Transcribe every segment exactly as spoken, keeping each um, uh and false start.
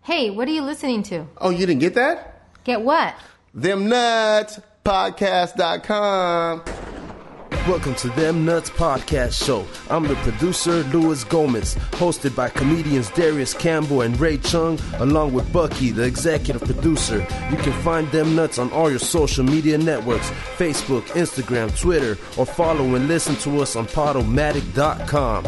Hey, what are you listening to? Oh, you didn't get that? Get what? them nuts podcast dot com. Welcome to Them Nuts Podcast Show. I'm the producer, Louis Gomez, hosted by comedians Darius Campbell and Ray Chung, along with Bucky, the executive producer. You can find Them Nuts on all your social media networks, Facebook, Instagram, Twitter, or follow and listen to us on Podomatic dot com.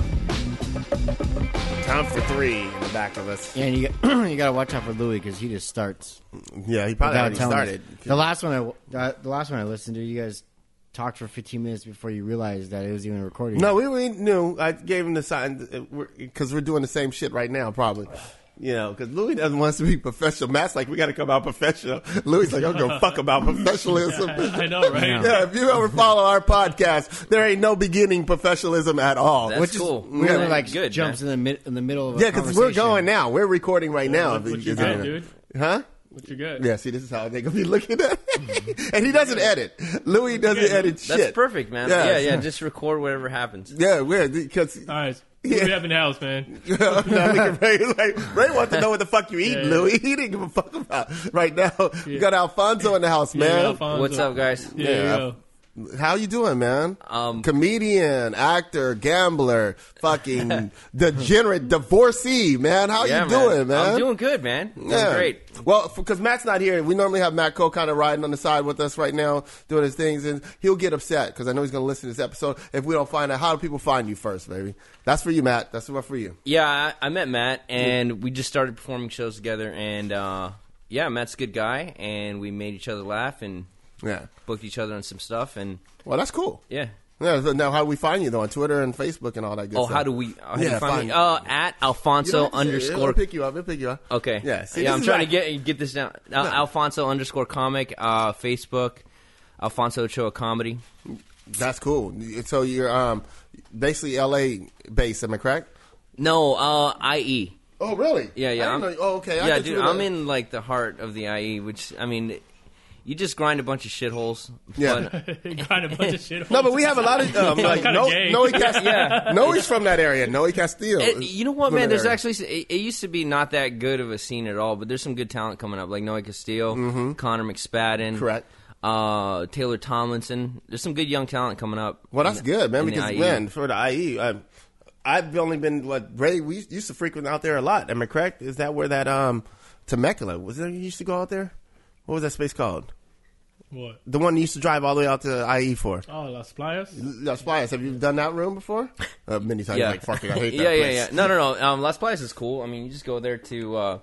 Time for three in the back of us. Yeah, and you got, you got to watch out for Louis because he just starts. Yeah, he probably already telling started. us. The last one I uh, the last one I listened to, you guys talked for fifteen minutes before you realized that it was even recording. No, we, we knew. I gave him the sign because we're, we're doing the same shit right now, probably. You know, because Louis doesn't want us to be professional. Matt's like, we got to come out professional. Louis like, I don't give a fuck about professionalism. I know, right? Yeah. Yeah, if you ever follow our podcast, there ain't no beginning professionalism at all. That's Which is cool. really Really like Good, jumps man. in the mid, in the middle of a Yeah, because we're conversation. going now. We're recording right now. What, what you Is it- got, dude? Huh? What you got? Yeah, see, this is how they're going to be looking at it. And he doesn't edit. Louis doesn't Yeah, edit shit. That's perfect, man. Yeah. Yeah, yeah. Just record whatever happens. Yeah, weird. Because All right. Yeah. What do we have in the house, man? now look at Ray. Like, Ray wants to know what the fuck you eating, Yeah, yeah. Louis. He didn't give a fuck about right now. We got Alfonso in the house, Yeah, man. Alfonso. What's up, guys? Yeah, Yeah. yeah. How you doing, man? Um, Comedian, actor, gambler, fucking degenerate, divorcee, man. How yeah, you doing, man? I'm doing good, man. Doing Yeah. great. Well, because Matt's not here, we normally have Matt Cole kind of riding on the side with us right now, doing his things, and he'll get upset because I know he's going to listen to this episode if we don't find out. How do people find you first, baby? That's for you, Matt. That's what for you. Yeah, I, I met Matt, and we just started performing shows together, and uh, yeah, Matt's a good guy, and we made each other laugh and Yeah. booked each other on some stuff, and Well, that's cool. yeah. Yeah. So now, how do we find you though on Twitter and Facebook and all that good Oh, stuff? how do we? How do Yeah, you find find- me? Uh, at You Alfonso don't have to say it. underscore. It'll pick you up. It'll pick you up. Okay. Yeah. See, yeah, this I'm is trying like- to get get this down. Uh, No. Alfonso underscore comic. Uh, Facebook. Alfonso Ochoa comedy. That's cool. So you're um basically L A based, am I correct? No, uh, I E. Oh, really? Yeah, yeah. I I'm, didn't know- oh, okay. I yeah, thought dude, you were I'm the- in like the heart of the I E, which I mean, you just grind a bunch of shitholes. Yeah. But, Got a bunch of shit. No, but we have a lot of um, like kinda no, gay. Noe Castillo. Yeah. Noe's from that area. Noe Castillo. It- you know what, From man? that There's area. actually it, it used to be not that good of a scene at all, but there's some good talent coming up, like Noe Castillo, Connor McSpadden, Mm-hmm. Correct. uh, Taylor Tomlinson. There's some good young talent coming up. Well, that's in- good, man. in the Because I E. man, for the I E, um, I've only been what Ray. We used to frequent out there a lot. Am I correct? Is that where that um Temecula was? There you used to go out there. What was that space called? What? The one you used to drive all the way out to I E for. Oh, Las Playas? Las Playas. Have you done that room before? Uh, many times. Yeah. Like fucking, I hate that yeah, yeah, place. yeah. No, no, no. Um, Las Playas is cool. I mean, you just go there to, uh,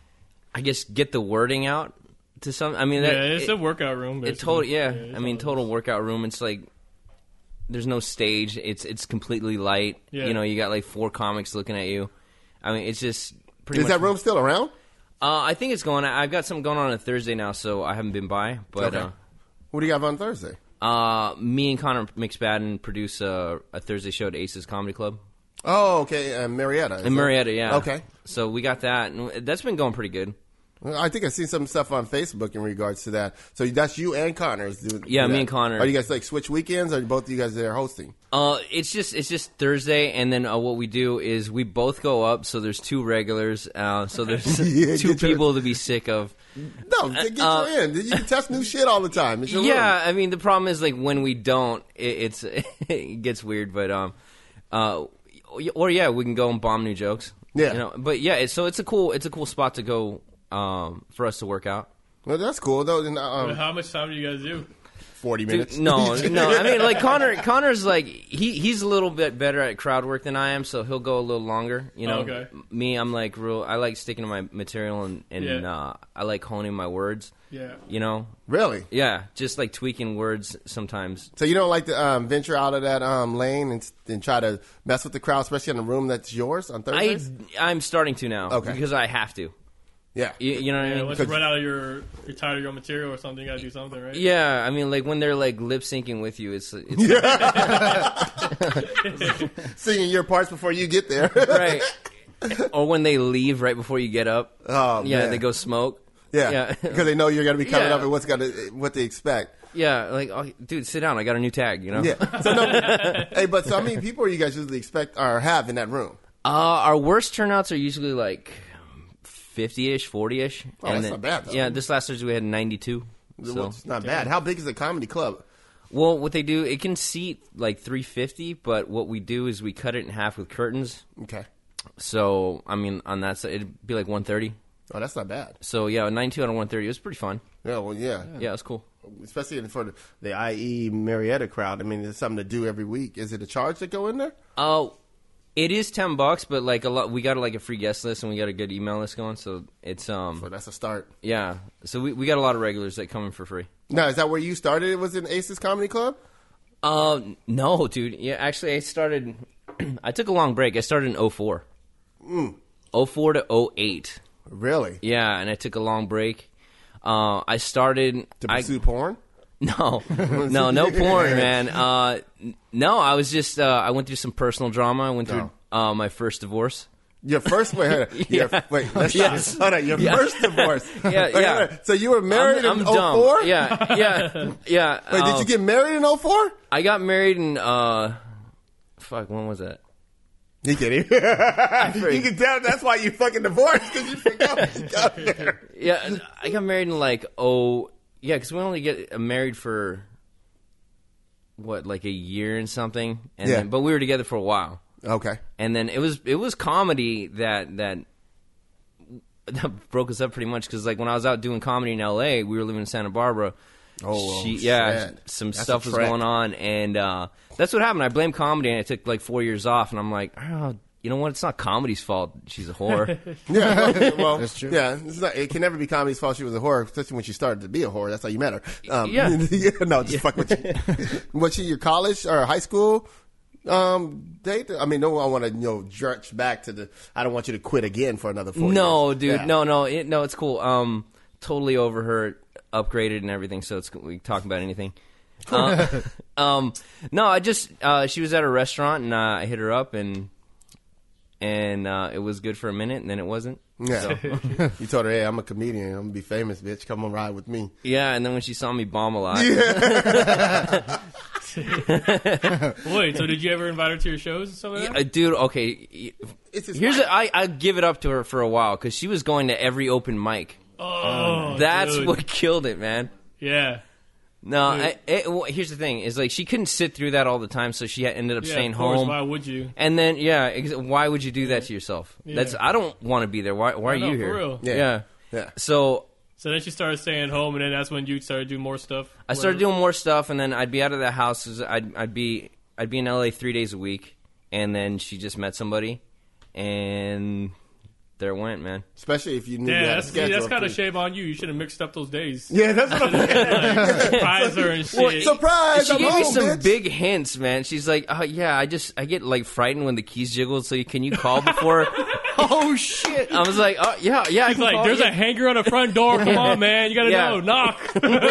I guess, get the wording out to some. I mean, that, Yeah, it's it, a workout room. it basically. total. Yeah, it's I mean, all- total workout room. It's like there's no stage. It's it's completely light. Yeah. You know, you got like four comics looking at you. I mean, it's just pretty Is much. that room still around? Uh, I think it's going. I've got something going on on Thursday now, so I haven't been by. But Okay. What do you have on Thursday? uh, uh, me and Connor McSpadden produce a, a Thursday show at Aces Comedy Club. Oh, okay, uh, Marietta. Is In that- Marietta, yeah. Okay. So we got that, and that's been going pretty good. Well, I think I've seen some stuff on Facebook in regards to that. So that's you and Connor's doing. Yeah, do me that. and Connor. Are you guys like switch weekends, or are both of you guys there hosting? Uh, it's just it's just Thursday, and then uh, what we do is we both go up. So there's two regulars. Uh, so there's Yeah, two get your- people to be sick of. No, get Uh, you in. You can test new shit all the time. It's your Yeah, room. I mean the problem is like when we don't, it, it's it gets weird. But um, uh, or yeah, we can go and bomb new jokes. Yeah. you know. But yeah, it's, so it's a cool it's a cool spot to go um for us to work out. Well, that's cool though. And, But um, how much time do you guys do? Forty Dude, minutes. no, no. I mean, like Connor. Connor's like he he's a little bit better at crowd work than I am, so he'll go a little longer. You know, Oh, okay. me, I'm like real. I like sticking to my material, and and Yeah. uh, I like honing my words. Yeah. You know, Really? yeah, just like tweaking words sometimes. So you don't like to um, venture out of that um, lane and, and try to mess with the crowd, especially in a room that's yours on I Thursdays? I'm starting to now, Okay. because I have to. Yeah. You, you know what I Yeah, mean? once you Because- run out of your, you're tired of your material or something, you gotta do something, right? Yeah, I mean, like when they're like lip syncing with you, it's, it's Singing your parts before you get there. right. Or when they leave right before you get up. Oh, yeah, man. they go smoke. Yeah, Yeah. because they know you're going to be coming Yeah. up and what's got to, what they expect. Yeah, like, oh, dude, sit down. I got a new tag, you know? Yeah. So no, hey, but so how many people are you guys usually expect or have in that room? Uh, our worst turnouts are usually like fifty-ish, forty-ish. Oh, and that's then, not bad, though. Yeah, this last Thursday we had ninety-two. So. Well, it's not bad. How big is the comedy club? Well, what they do, it can seat like three fifty, but what we do is we cut it in half with curtains. Okay. So, I mean, on that side, it'd be like one thirty. Oh, that's not bad. So, yeah, ninety-two out of one thirty. It was pretty fun. Yeah, well, yeah. Yeah, it was cool. Especially for the, the I E Marietta crowd. I mean, it's something to do every week. Is it a charge to go in there? Oh, it is ten bucks, but like a lot, we got like a free guest list and we got a good email list going. So it's um, So that's a start. yeah. So we we got a lot of regulars that come in for free. Now, is that where you started? It was in Aces Comedy Club? Uh, no, dude. Yeah, actually, I started. I took a long break. I started in oh four. Mm. oh four to oh eight. Really? Yeah, and I took a long break. Uh, I started To I, pursue porn? No, no, no porn, man. Uh, n- no, I was just uh, I went through some personal drama. I went through uh, my first divorce. Your first wait, hold on. Your- Yeah. wait, let's Yes. hold on. Your Yeah. first divorce. Yeah, Wait, yeah. hold on. So you were married I'm, in I'm oh four? dumb. Yeah, yeah, yeah. Wait, did uh, you get married in oh four? I got married in uh, fuck. When was that? You kidding? You can tell that's why you fucking divorced because you forgot you got there. Yeah, I got married in like oh yeah, because we only get married for what like a year and something, and Yeah. then, but we were together for a while, Okay. and then it was it was comedy that that that broke us up pretty much because like when I was out doing comedy in L A, we were living in Santa Barbara. Oh, well, she, yeah, shit. some That's stuff a was trek. going on, and uh, that's what happened. I blamed comedy, and I took like four years off, and I'm like, oh, you know what? It's not comedy's fault. She's a whore. Yeah, well, That's true. Yeah, it's not, it can never be comedy's fault she was a whore, especially when she started to be a whore. That's how you met her. Um, Yeah. no, just fuck with you. Was she your college or high school um, date? I mean, no, I want to you know jerk back to the. I don't want you to quit again for another four No, years. dude, Yeah. no, no, it, no. It's cool. Um, totally over her, upgraded and everything. So it's we can talk about anything. Uh, um, no, I just uh, she was at a restaurant and uh, I hit her up and and uh, it was good for a minute and then it wasn't. Yeah, you told her, "Hey, I'm a comedian. I'm gonna be famous, bitch. Come on, ride with me." Yeah, and then when she saw me bomb a lot, Wait, so did you ever invite her to your shows and stuff like Yeah, that? uh, dude. Okay, It's his here's wife. a, I I give it up to her for a while because she was going to every open mic. Oh, That's dude. what killed it, man. Yeah. No, I, it, well, here's the thing: is like she couldn't sit through that all the time, so she had- ended up Yeah, staying of course. home. Why would you? And then, yeah, ex- why would you do that to yourself? Yeah. That's I don't want to be there. Why? Why are I know, you for here? real. Yeah. Yeah. Yeah. So So then she started staying home, and then that's when you started doing more stuff. I started Whatever. doing more stuff, and then I'd be out of the house. I'd I'd be I'd be in L A three days a week, and then she just met somebody, and there it went, man. Especially if you knew Yeah, you had a that's, see, schedule. that's kind of too. shame on you. You should have mixed up those days. Yeah, that's what I'm saying. Surprise her and shit. Surprise! She I'm gave me home, some bitch. big hints, man. She's like, "Oh yeah, I just I get like frightened when the keys jiggle. So you, can you call before?" Oh shit! I was like, "Oh yeah, yeah." I He's can like, call. there's yeah. a hanger on the front door. Come on, man. You got to Yeah. know. Knock.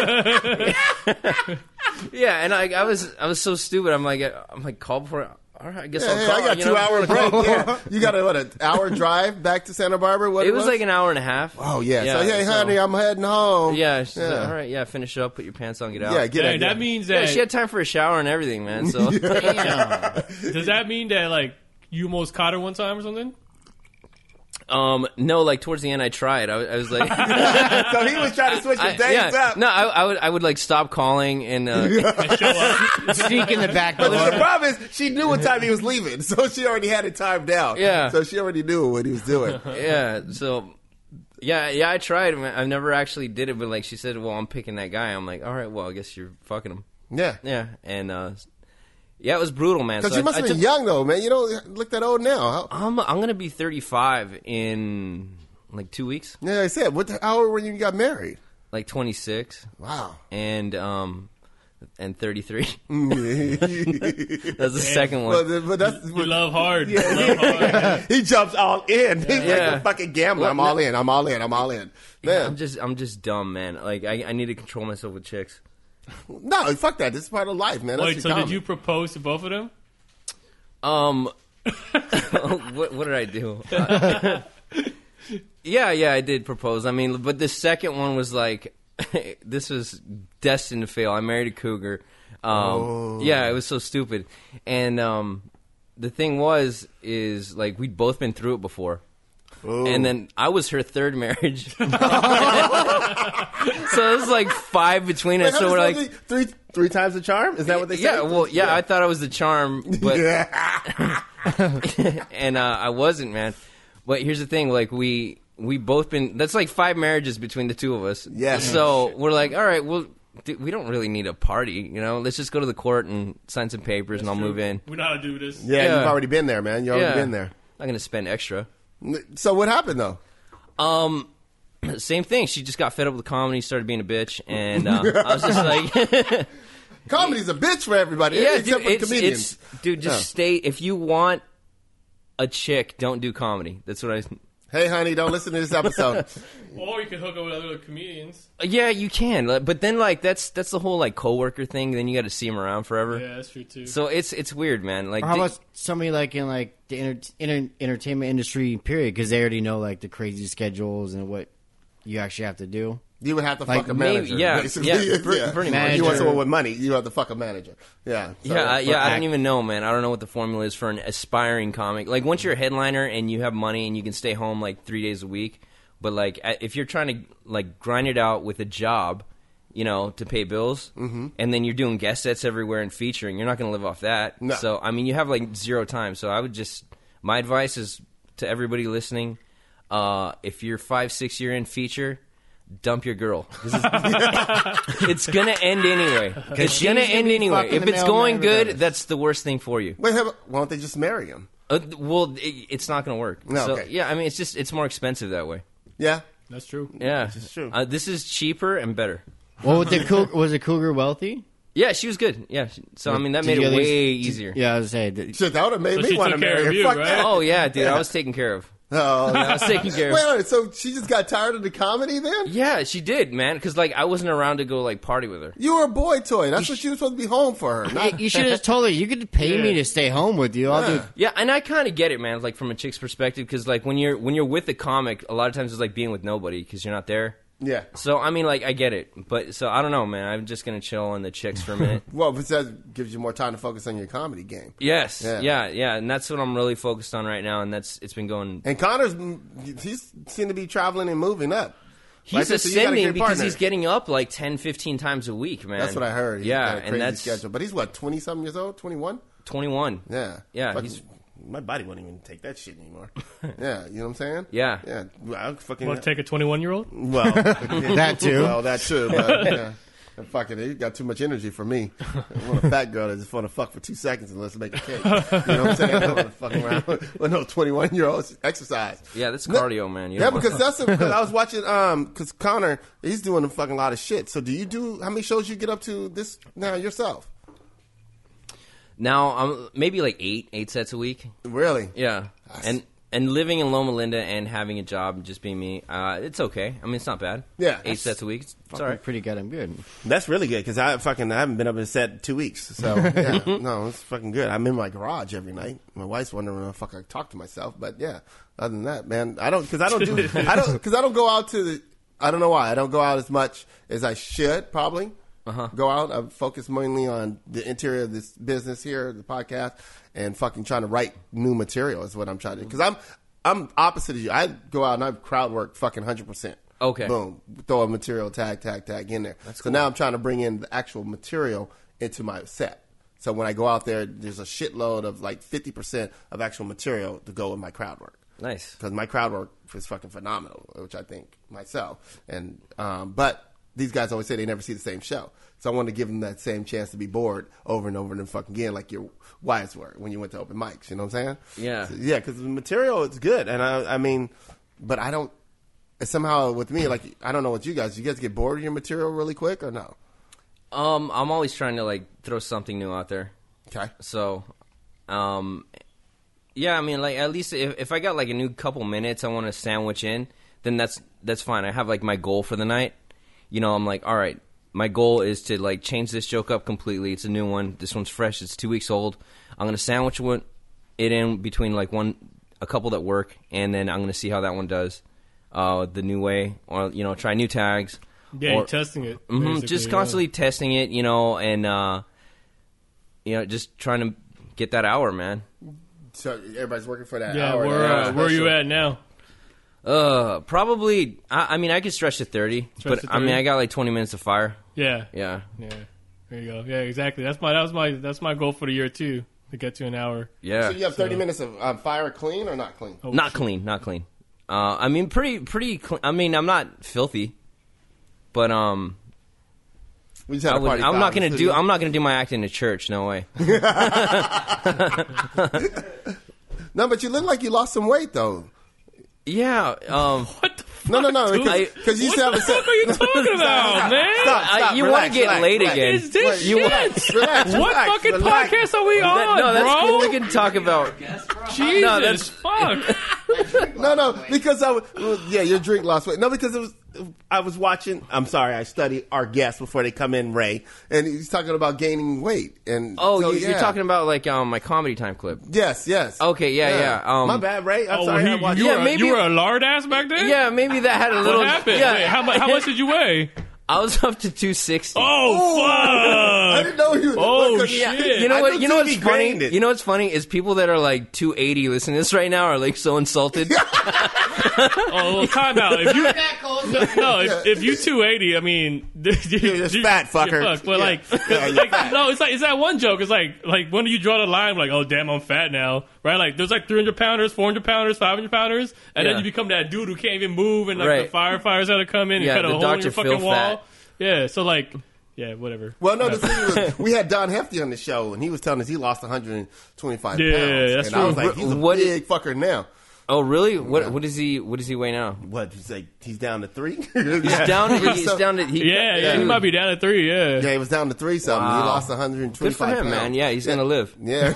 Yeah, and I, I was, I was so stupid. I'm like, I'm like, call before. All right, I guess Yeah, I'll hey, call. I got you two know? hour break. Yeah. You got a what an hour drive back to Santa Barbara? What It was like an hour and a half. oh yeah. Yeah, so hey, so- honey, I'm heading home. Yeah, she's Yeah. like, all right, yeah, finish up, put your pants on, get out. Yeah, get Hey, out. that yeah. means Yeah, that. she had time for a shower and everything, man. So Damn. Does that mean that like you almost caught her one time or something? um, no, like towards the end, I tried. I, was- I was like, So he was trying to switch your I, days yeah, up. no, I, I would, I would like stop calling and uh, And show up. Sneak in the back But the door. problem is, she knew what time he was leaving, so she already had it timed out. Yeah. So she already knew what he was doing. yeah, so. Yeah, yeah, I tried. man. I never actually did it, but like she said, well, I'm picking that guy. I'm like, all right, well, I guess you're fucking him. Yeah. Yeah, and uh, yeah, it was brutal, man. Because So you I- must I have been took- young, though, man. You don't look that old now. How, I'm I'm gonna be thirty-five in like two weeks, yeah, I said, what the, how old were you when you got married? like twenty-six, Wow. and um, and thirty-three. but, That's the second one. but that's You love hard. You love hard. he jumps all in. He's like Yeah. a fucking gambler. I'm Well, all no- in. I'm all in. I'm all in. Yeah, Man, I'm just I'm just dumb, man. Like I, I need to control myself with chicks. no, fuck that. This is part of life, man. That's Wait, your so did comedy. you propose to both of them? Um, what what did I do? Uh, yeah, yeah, I did propose. I mean, but the second one was like, this was destined to fail. I married a cougar. Um, Oh. Yeah, it was so stupid. And um, the thing was, is like we'd both been through it before. Ooh. And then I was her third marriage. So it was like five between us. Wait, So we're like, be? three three times the charm. Is that what they say? yeah, well, yeah, I thought I was the charm, but Yeah. and uh, I wasn't, man. But here's the thing: like we we both been. That's like five marriages between the two of us. Yeah. So we're like, all right, well, dude, we don't really need a party, you know. Let's just go to the court and sign some papers, and I'll move in. We know how to do this. yeah, Yeah. you've already been there, man. You've already Yeah. been there. Not gonna spend extra. So what happened though? Um, same thing. She just got fed up with comedy, started being a bitch, and uh, I was just like, Comedy's a bitch for everybody, yeah, except dude, for it's, comedians. it's dude, just Yeah. stay. If you want a chick, don't do comedy. That's what I. Hey, honey, don't listen to this episode. Or you can hook up with other comedians. Yeah, you can, like, but then like that's that's the whole like coworker thing. Then you got to see them around forever. Yeah, that's true too. So it's it's weird, man. Like, Or how di- about somebody like in like the enter- inter- entertainment industry period? Because they already know like the crazy schedules and what you actually have to do. You would have to Like, fuck a maybe- manager. yeah, basically. yeah, pre- pretty much. You want Manager. someone with money, you have to fuck a manager. Yeah. So, yeah, I- yeah. I act- don't even know, man. I don't know what the formula is for an aspiring comic. Like once you're a headliner and you have money and you can stay home like three days a week, but like a- if you're trying to like grind it out with a job, you know, to pay bills, mm-hmm. and then you're doing guest sets everywhere and featuring, you're not going to live off that. No. So I mean, you have like zero time. So I would just my advice is to everybody listening: uh, if you're five, six year in feature. Dump your girl. 'Cause It's, it's gonna end anyway. It's she's gonna gonna end be anyway. fucking If the it's mailman going good, regardless. that's the worst thing for you. Wait, have, why don't they just marry him? Uh, well, it, it's not gonna work. No, so, okay. Yeah, I mean, it's just it's more expensive that way. Yeah. That's true. Yeah, is true. Uh, this is cheaper and better. Well, was the Coug- was the Cougar wealthy? Yeah, she was good. Yeah, she- so I mean that Did made you it at least- way did- easier. Yeah, I was saying. that- Shit, that would have made So me she want to took care marry of her. you, Fuck right? that. Oh yeah, dude, I was taken care of. Oh, I was taken care of. Wait, wait, so she just got tired of the comedy then? Yeah, she did, man. Because like I wasn't around to go like party with her. You were a boy toy. That's what you were supposed to be home for her. Not, You, you should have told her you could pay me to stay home with you. I'll do. Yeah, and I kind of get it, man. Like from a chick's perspective, because like when you're when you're with a comic, a lot of times it's like being with nobody because you're not there. yeah. So I mean, like I get it, but so I don't know, man. I'm just gonna chill on the chicks for a minute. Well, but that gives you more time to focus on your comedy game. Yes, Yeah. yeah. yeah, and that's what I'm really focused on right now, and that's it's been going. And Connor's, he's seemed to be traveling and moving up. He's Right, so you got a ascending great because partner. he's getting up like ten, fifteen times a week, man. That's what I heard. He's yeah, got a crazy and that's schedule. But he's what, twenty something years old? twenty-one? twenty-one. Yeah. Yeah, Fucking- he's- my body wouldn't even take that shit anymore. Yeah, you know what I'm saying? Yeah. Yeah. Well, I fucking. Want to take a twenty-one-year-old? Well, That too. Well, that too. But, yeah. And fucking, you got too much energy for me. I want a fat girl that just want to fuck for two seconds and let's make a cake. You know what I'm saying? I don't want to fuck around with no twenty-one year olds. Exercise. Yeah, that's No- cardio, man. You Yeah, don't- because that's because I was watching. Um, because Connor, he's doing a fucking lot of shit. So, do you do how many shows you get up to this now yourself? now I'm maybe like eight, eight sets a week. Really? Yeah, and and living in Loma Linda and having a job and just being me, uh, it's okay. I mean, it's not bad. Yeah. eight That's- sets a week. It's, it's all Fucking right. pretty good. I'm good. That's really good because I fucking I haven't been up in set in two weeks. So yeah, no, it's fucking good. I'm in my garage every night. My wife's wondering when the fuck I talk to myself, but yeah. Other than that, man, I don't because I don't do I don't because I don't go out to the. I don't know why I don't go out as much as I should probably. Uh-huh. Go out. I focus mainly on the interior of this business here, the podcast, and fucking trying to write new material is what I'm trying to do. Because I'm I'm opposite of you. I go out and I crowd work fucking one hundred percent. Okay. Boom. Throw a material tag, tag, tag in there. so now I'm trying to bring in the actual material into my set. So when I go out there, there's a shitload of like fifty percent of actual material to go with my crowd work. Nice. Because my crowd work is fucking phenomenal, which I think myself. And um, but these guys always say they never see the same show. So I want to give them that same chance to be bored over and over and fucking again, like your wives were when you went to open mics. You know what I'm saying? Yeah. So, yeah, because the material is good. And I, I mean, but I don't, somehow with me, like, I don't know what you guys, you guys get bored of your material really quick or no? Um, I'm always trying to like throw something new out there. Okay. So, um, yeah, I mean, like at least if, if I got like a new couple minutes, I want to sandwich in, then that's that's fine. I have like my goal for the night. You know, I'm like, all right, my goal is to like change this joke up completely. It's a new one. This one's fresh. It's two weeks old. I'm gonna sandwich it in between like one, a couple that work, and then I'm gonna see how that one does, uh, the new way, or you know, try new tags. Yeah, or, you're testing it. hmm basically, just yeah. constantly testing it, you know, and uh, you know, just trying to get that hour, man. So everybody's working for that Yeah, hour. where, that hour uh, where are you special. at now? Uh, probably. I, I mean, I could stretch to thirty, Stretch but to I mean, thirty? I got like twenty minutes of fire. Yeah. Yeah, Yeah. There you go. Yeah, exactly. That's my that was my that's my goal for the year too. To get to an hour. yeah. So you have thirty minutes of um, fire clean or not clean? Oh, not shit. clean, not clean. Uh, I mean, pretty, pretty. Clean. I mean, I'm not filthy, but um, We just had I a would, party I'm foul not in the gonna do. studio. I'm not gonna do my act in a church. No way. No, but you look like you lost some weight though. Yeah. Um, What the fuck? No, no, no. dude? Because you What still the have a fuck are you talking about, man? Stop, I- stop, you relax, want to get relax, laid relax. again? Is this You shit? relax, relax, What relax, fucking relax. podcast are we on, That- no, that's bro? cool. We can talk about. Jesus, No, that's- fuck. No, no, because I was, well, yeah, your drink lost weight. No, because it was, I was watching, I'm sorry, I study our guests before they come in, Ray, and he's talking about gaining weight. And Oh, so, you, yeah. you're talking about like um my comedy time clip. Yes, yes. Okay, yeah, yeah. Um, My bad, Ray. I'm Oh, sorry. well, I you, watched you, Yeah, were, maybe- you were a lard ass back then? Yeah, maybe that had a little. What happened? Yeah, Wait, how, mu- how much did you weigh? I was up to two sixty. Oh, I fuck. didn't know you. Oh, because- shit. You know I what? knew You know what's T V funny? grained it. You know what's funny is people that are like two eighty listening to this right now are like so insulted. Oh, well, time out. If you, no, if, if you two eighty, I mean, you're just fat, fucker. Fuck, but Yeah. like, Yeah, you're like fat. no, it's like it's that one joke. It's like like when do you draw the line? Like, oh damn, I'm fat now, right? Like there's like three hundred pounders, four hundred pounders, five hundred pounders, and Yeah. then you become that dude who can't even move, and like Right. the firefighters had to come in and Yeah, cut a the hole in Doctor your Phil fucking wall. fat. Yeah, so like, yeah, whatever. Well, no, the thing was, we had Don Hefty on the show, and he was telling us he lost one hundred twenty-five Yeah, pounds. that's and I was true. like, he's a What big fucker now. Oh, really? What what is he? What does he weigh now? What? He's like, he's down to three? He's down. He's So- down to. He, Yeah, yeah, he might be down at three. Yeah, Yeah, he was down to three something. Wow. He lost one hundred twenty-five Good for him, pounds. man. Yeah, he's gonna live. Yeah.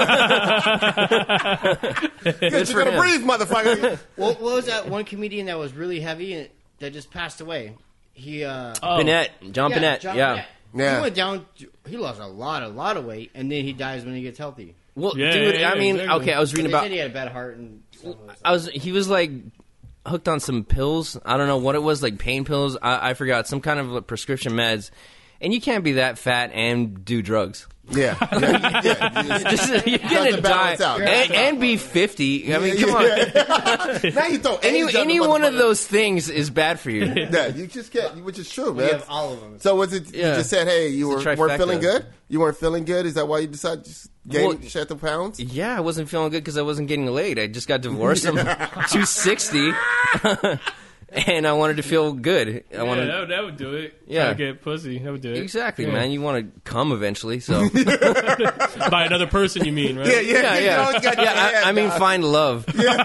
Good, you're for gonna him. breathe, motherfucker. What, what was that one comedian that was really heavy and that just passed away? He uh, Oh. Bennett, John yeah, Bennett. John yeah. Bennett. Yeah. He went down. He lost a lot, a lot of weight, and then he dies when he gets healthy. Well, Yeah, dude. yeah, I mean, exactly. okay. I was They reading said about. he had a bad heart and stuff like that. I was. He was like hooked on some pills. I don't know what it was, like pain pills. I, I forgot some kind of like, prescription meds. And you can't be that fat and do drugs. Yeah. yeah, yeah. Just, you're Doesn't gonna die balance out. and, and be fifty. I mean, come on. Now you throw Any age on any the one of motherfucker. those things is bad for you. Yeah, you just get, which is true, We man. have all of them. So was it? Yeah. You just said, "Hey, you were, It's a weren't trifecta. feeling good. You weren't feeling good. Is that why you decided to just gain Well, shed the pounds?" Yeah, I wasn't feeling good because I wasn't getting laid. I just got divorced. I'm two sixty, and I wanted to feel good. I Yeah, wanted that, would- that would do it. Yeah. Try to get pussy. That would do it. exactly, Yeah. man. You want to come eventually, so By another person, you mean, right? Yeah, yeah, yeah, You yeah. always got your yeah hand I, I mean, down. find love.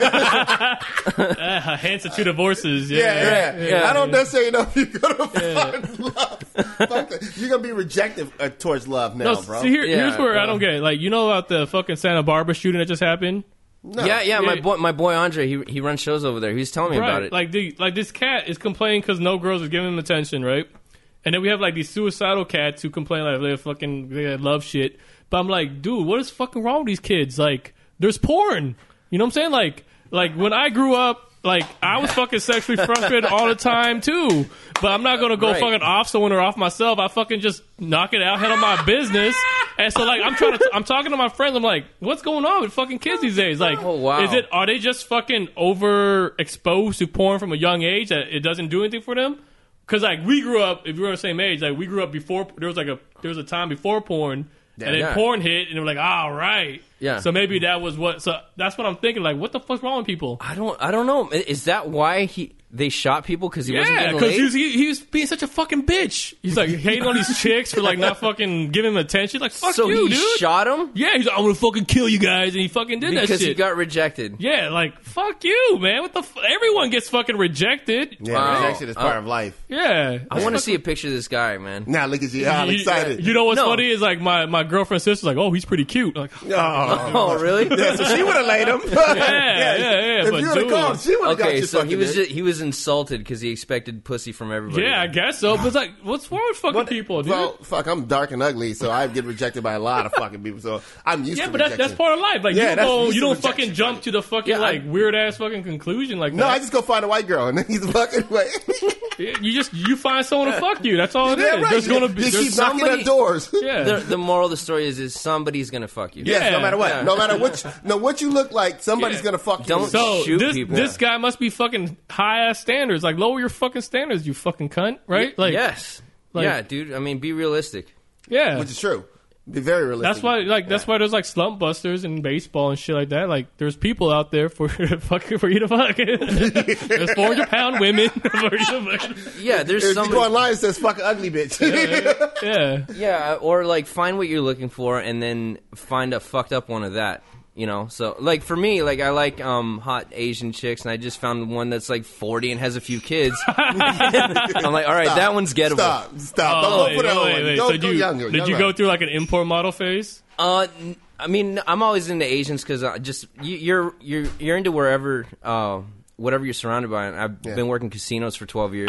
Ah, hence the two divorces. Yeah, Yeah, yeah. yeah. I don't necessarily know if you're gonna find love. Fuck that. You're gonna be rejected uh, towards love now, No, bro. see, here, Yeah, here's where I bro. don't get it. Like, you know about the fucking Santa Barbara shooting that just happened? No. Yeah, yeah. My Yeah. boy, my boy Andre, he he runs shows over there. He was telling me about it. Like, the, like this cat is complaining because no girls are giving him attention, right? And then we have like these suicidal cats who complain like they fucking they love shit. But I'm like, dude, what is fucking wrong with these kids? Like, there's porn. You know what I'm saying? Like, like when I grew up, like I was fucking sexually frustrated all the time too. But I'm not gonna go Right. fucking off someone or off myself. I fucking just knock it out, handle my business. And so like I'm trying to, I'm talking to my friends. I'm like, what's going on with fucking kids these days? Like, Oh, wow. is it are they just fucking overexposed to porn from a young age that it doesn't do anything for them? Because like we grew up, if we were the same age, like we grew up before there was like a there was a time before porn, and then Yeah. porn hit, and they were like, all right, Yeah. So maybe that was what. So that's what I'm thinking. Like, what the fuck's wrong with people? I don't, I don't know. Is that why he they shot people because he wasn't Yeah, getting because laid? he was, he, he was being such a fucking bitch. He's like hating on these chicks for like not fucking giving him attention. Like fuck so you, he dude. shot him Yeah, he's like, I'm gonna fucking kill you guys, and he fucking did that because shit. he got rejected. yeah, like fuck you, man. What the? F- Everyone gets fucking rejected. Yeah, Wow. rejection is part Oh. of life. Yeah, I want to see a picture of this guy, man. Now look at you, all You- excited. You know what's No. funny is like my, my girlfriend's sister's like, oh, he's pretty cute. Like, oh. Oh, really? Yeah, so she would have laid him. yeah, yeah, yeah. If but you would have dude, called, she would have got Okay, you so he sucking was dick. just, he was was insulted because he expected pussy from everybody. Yeah, I guess so. But it's like, what's wrong with fucking What- people, dude? Well, fuck, I'm dark and ugly, so I get rejected by a lot of fucking people. So I'm used yeah, to but that's, rejection. that's part of life. Like, Yeah, you that's don't, go, used you to don't rejection, fucking jump buddy. to the fucking, Yeah, I- like, weird-ass fucking conclusion like No, that. I just go find a white girl and then he's fucking way. You just, you find someone to fuck you. That's all it is. Yeah, right. There's gonna be, you there's keep knocking somebody- at doors. yeah. The, the moral of the story is, is somebody's gonna fuck you. Yes, Yeah. no matter what, Yeah. no matter what, you, no what you look like, somebody's Yeah. gonna fuck you. Don't- So shoot this people. this guy must be fucking high ass standards. Like, lower your fucking standards, you fucking cunt, right? Like, yes. like- yeah, dude. I mean, be realistic. yeah. which is true. Be very realistic. That's why, like, that's why there's like slump busters in baseball and shit like that. Like, there's people out there for fucking for you to fuck. There's four hundred pound women for you to fuck. Yeah, there's If you go somebody. online, it says "fuck ugly bitch." Yeah, Yeah, or like find what you're looking for and then find a fucked up one of that. You know, so like for me, like I like um hot Asian chicks, and I just found one that's like forty and has a few kids. I'm like, all right, that one's gettable. Stop, stop. Oh, Don't wait, go for that wait, one. wait. Go, So go you, younger. did you younger. go through like an import model phase? Uh, n- I mean, I'm always into Asians because I just you, you're you're you're into wherever uh whatever you're surrounded by. And I've Yeah. been working casinos for twelve years.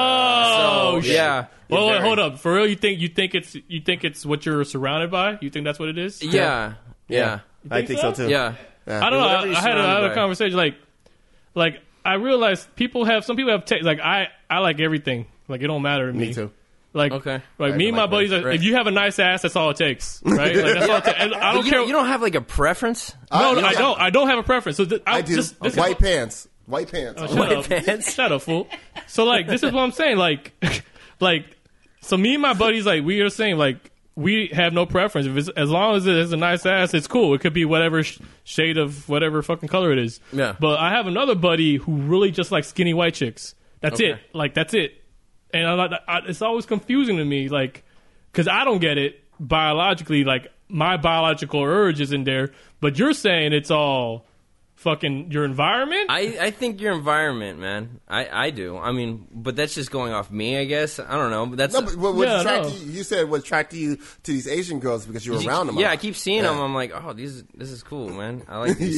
Oh, So, shit. yeah. Well, wait, very- hold up. For real, you think you think it's you think it's what you're surrounded by? You think that's what it is? Yeah, yeah, I think so too. yeah. Yeah. I don't know. Whatever I, you're I had a, I had surrounded a by. conversation like, like I realized people have some people have ta- like I I like everything. Like it don't matter to me. Me too. Like Okay. like I me and my like buddies. that. are- Right. If you have a nice ass, that's all it takes, right? Like that's all it takes. And I But don't you, care. don't, you don't have like a preference. no, Uh, no, I yeah. don't. I don't have a preference. So th- I, I do. Just, this is- White pants. White pants. Oh, shut White up. pants. Shut up, fool. So like, this is what I'm saying. Like, like, so me and my buddies, like, we are saying, like, we have no preference. If it's, as long as it has a nice ass, it's cool. It could be whatever sh- shade of whatever fucking color it is. Yeah. But I have another buddy who really just likes skinny white chicks. That's Okay. it. Like, that's it. And I, I, it's always confusing to me, like, because I don't get it biologically. Like, my biological urge is in there, but you're saying it's all fucking your environment. I, I think your environment, man. I, I do. I mean, but that's just going off me, I guess. I don't know. But that's No, but what, what Yeah, attracted no. you, you said what attracted you to these Asian girls because you were you- around them. a Yeah, lot. I keep seeing Yeah. them. I'm like, oh, these this is cool, man. I like these.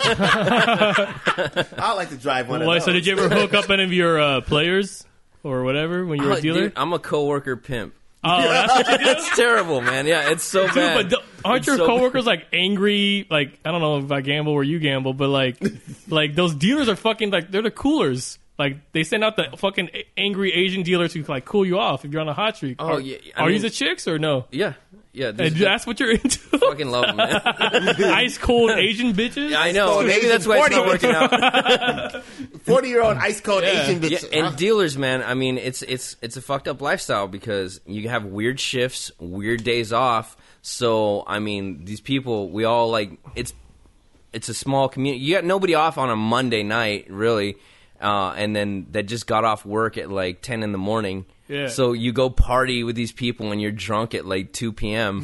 I like to drive one. What, of so those. did you ever hook up any of your uh, players or whatever when you were Oh, a dealer? dude, I'm a coworker pimp. Oh, that's what you do? It's terrible, man. Yeah, it's so Dude, bad. but th- aren't It's your so coworkers like angry? Like I don't know if I gamble or you gamble, but like, like those dealers are fucking like they're the coolers. Like they send out the fucking a- angry Asian dealers who like cool you off if you're on a hot streak. Oh, are, yeah, I are mean- these the chicks or no? Yeah, yeah. And These that's what you're into. fucking love them, man. Ice cold Asian bitches. I know. cold Maybe Asian that's why it's not forty. working out. forty-year-old ice cold Yeah. Asian Yeah, bitch. and dealers, man. I mean, it's it's it's a fucked up lifestyle because you have weird shifts, weird days off. So I mean, these people, we all like it's it's a small community. You got nobody off on a Monday night, really, uh, and then that just got off work at like ten in the morning. Yeah. So you go party with these people and you're drunk at like two p.m.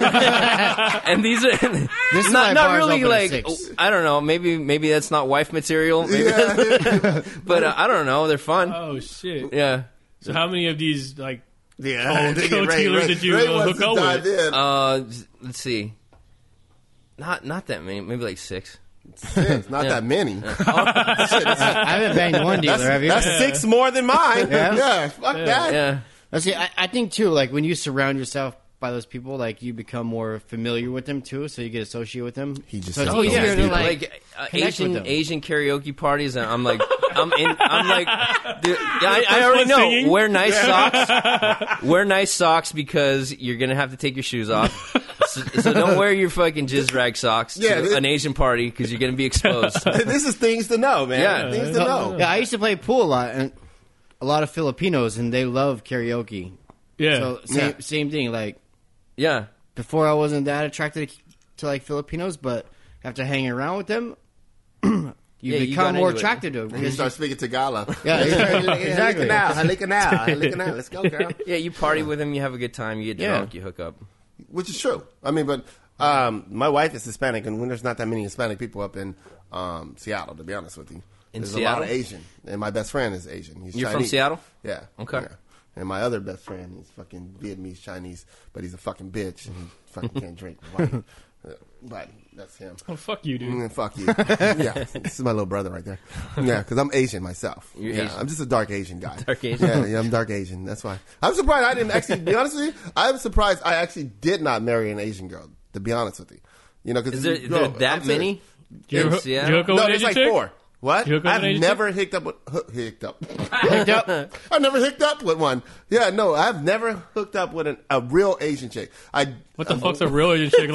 and these are This is not why not bars really open at like six. I don't know. Maybe maybe that's not wife material. Maybe but uh, I don't know. They're fun. Oh shit. Yeah. So how many of these like yeah, Oh, Joe Taylor, did you, Ray uh, wants hook to up dive with? in. Uh, let's see. Not not that many. Maybe like six. Six, not yeah. that many. I haven't banged one dealer, have you? That's six more than mine. Yeah. Yeah, fuck that. Yeah. Let's see, I, I think too, like when you surround yourself by those people, like you become more familiar with them too, so you get associated with them. He just so it's said easier those to people. like, Like uh, connect with Asian them. Asian karaoke parties, and I'm like, I'm in. I'm like, dude, yeah, I, I already one know. singing? Wear nice socks. Wear nice socks because you're gonna have to take your shoes off. So, so don't wear your fucking jizz rag socks Yeah, to this- an Asian party because you're gonna be exposed. This is things to know, man. Yeah. Things to know. Yeah, I used to play pool a lot, and a lot of Filipinos, and they love karaoke. yeah. So same, Yeah. same thing. Like Yeah. before, I wasn't that attracted to like Filipinos, but after hanging around with them, you Yeah, you become got more into it. attracted to them. And you because start speaking Tagalog. Yeah, exactly. Exactly. Now, halika now, halika now. Let's go, girl. Yeah, you party with them, you have a good time, you get Yeah. drunk, you hook up. Which is true. I mean, but um, my wife is Hispanic, and when there's not that many Hispanic people up in um, Seattle, to be honest with you, In there's Seattle? a lot of Asian, and my best friend is Asian. He's You're from Chinese. Seattle? Yeah. Okay. Yeah. And my other best friend is fucking Vietnamese Chinese, but he's a fucking bitch and he fucking can't drink wine. but that's him. Oh, fuck you, dude. Mm, fuck you. Yeah, this is my little brother right there. Yeah, because I'm Asian myself. You're yeah, Asian. I'm just a dark Asian guy. Dark Asian? Yeah, yeah, I'm dark Asian. That's why. I'm surprised I didn't actually, be honest with you, I'm surprised I actually did not marry an Asian girl, to be honest with you. You know, because Is there, you, there no, that I'm many? You ever, in Seattle? you hook up No, with an there's Asian like chick? four. What? You hook up with I've an Asian never hicked up with hook, hicked up. Hooked up? I've never hicked up with one. Yeah, no, I've never hooked up with an, a real Asian chick. I What the fuck's a real Asian chick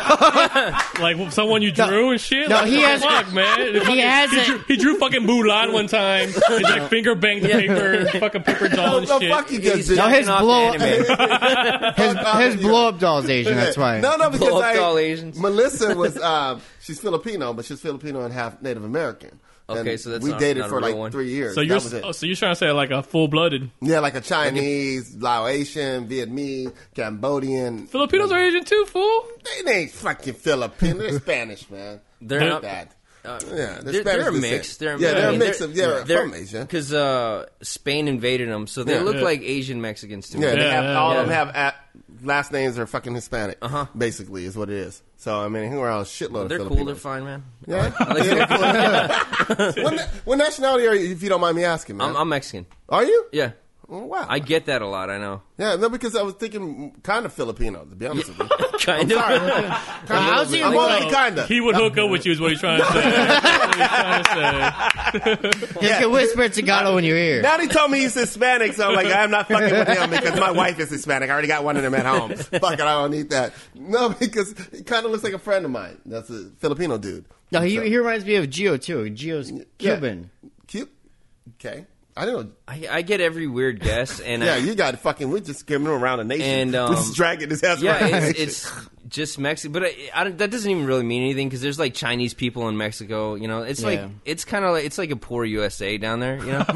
like? Like someone you drew and shit? No, Like, he what the has- fuck, man. He, fucking- hasn't- He drew, he drew fucking Mulan one time. He like finger banged the paper, fucking paper doll and No, shit. fuck you just He's did. No, his jacking off blow- to anime. His, his blow up doll's Asian. That's why. No, no, because Blow up I, doll Asians. Melissa was, um, she's Filipino, but she's Filipino and half Native American. Okay, And so that's we not- dated not a for real like one. three years. So That you're was it. oh, so you're trying to say like a full blooded Yeah, like a Chinese, Laotian, Vietnamese, Cambodian. Filipinos are Asian too, fool. They ain't fucking Filipino. They're Spanish, man. They're They're not- bad. Uh, Yeah, they're, they're, they're Spanish a descent. mix. They're, yeah, they're I a mean, mix of yeah, they're from Asia. because uh, Spain invaded them, so they Yeah. look Yeah. like Asian Mexicans to me. Yeah, they Yeah, have, yeah, all yeah. of them have at, last names are fucking Hispanic. Uh-huh. Basically, is what it is. So I mean, who are a shitload They're of cool. Filipinos. They're fine, man. Yeah. I like Yeah, what, na- what nationality are you? If you don't mind me asking, man. I'm, I'm Mexican. are you? Yeah, Oh, wow. I get that a lot. I know. yeah, no, because I was thinking kind of Filipino. To be honest with you, Kind of. I was thinking I'm like- only kind of. He would hook up with you, is what he's trying to say. That's what he's trying to say. You can whisper Tagalo in your ear. Now he told me he's Hispanic, so I'm like, I'm not fucking with him because my wife is Hispanic. I already got one of them at home. Fuck it, I don't need that. No, because he kind of looks like a friend of mine. That's a Filipino dude. No, he, So- he reminds me of Gio too. Gio's Cuban. Cute. Okay. I don't know. I, I get every weird guess, and Yeah, I, you got to fucking. We're just giving him around the nation. And, um, we're just dragging his ass yeah, around the it's, nation. it's just Mexico, but I, I don't, that doesn't even really mean anything because there's like Chinese people in Mexico. You know, it's like Yeah. it's kind of like it's like a poor U S A down there. You know,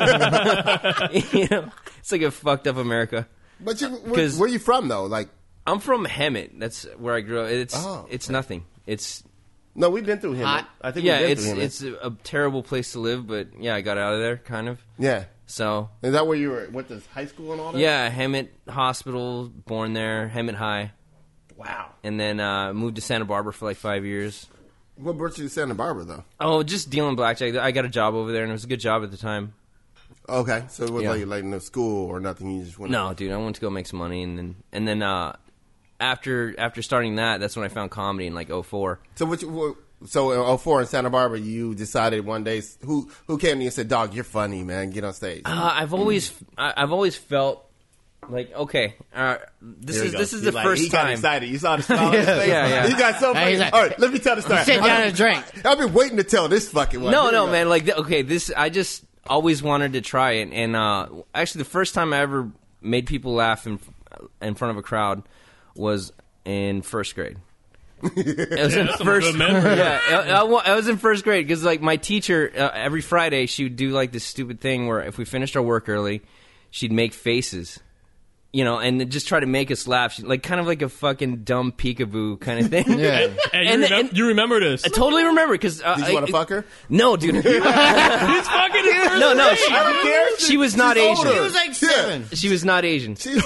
you know, it's like a fucked up America. But you, where, 'cause- where you from though? Like, I'm from Hemet. That's where I grew up. It's Oh, it's nothing. It's no, we've been through him. Hot. I think yeah, we've been it's through him. it's a, a terrible place to live, but yeah, I got out of there kind of. yeah. So Is that where you were? Went to high school and all that? yeah, Hemet Hospital, born there, Hemet High, Wow. and then uh, moved to Santa Barbara for like five years. What brought you to Santa Barbara though? Oh, just dealing blackjack. I got a job over there, and it was a good job at the time. Okay, so it was Yeah. like like no school or nothing. You just went. No, dude, I went to go make some money, and then and then uh, after after starting that, that's when I found comedy in like oh four. So what? You, what so in oh four in Santa Barbara, you decided one day who who came to you and said, "Dog, you're funny, man. Get on stage." Uh, I've always I, I've always felt like okay, uh, this Here he is goes. this is He's the like- first he got time. excited. You saw the smile on his face. Yeah, yeah. He got so Hey, funny. he's like- All right, let me tell the story. Sit down and drink. I've been waiting to tell this fucking one. No, Here no, we go. man. Like, th- okay, this I just always wanted to try it, and uh, actually, the first time I ever made people laugh in in front of a crowd was in first grade. It was in That's some first. good memory. Yeah, I, I wa- I was in first grade because like my teacher uh, every Friday she would do like this stupid thing where if we finished our work early, she'd make faces. You know, and then just try to make us laugh, She- like kind of like a fucking dumb peekaboo kind of thing. Yeah. And you, And- remem- and- you remember this. I totally remember because uh, Did you want I- to fuck her? No, dude. He's fucking no, no, she, I don't care. she was not She's Asian. older. He was like seven. She was not Asian, She's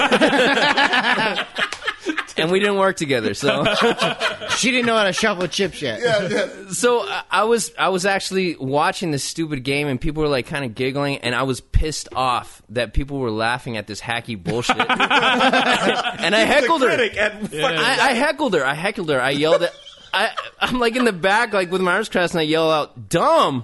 older. and we didn't work together. So, She didn't know how to shuffle chips yet. yeah, yeah. so I- I was I was actually watching this stupid game, and people were like kind of giggling, and I was pissed off that people were laughing at this hacky bullshit. And I heckled The her. critic at fucking- I, I heckled her. I heckled her. I yelled at. I, I'm like in the back, like with my arms crossed, and I yell out, "Dumb!"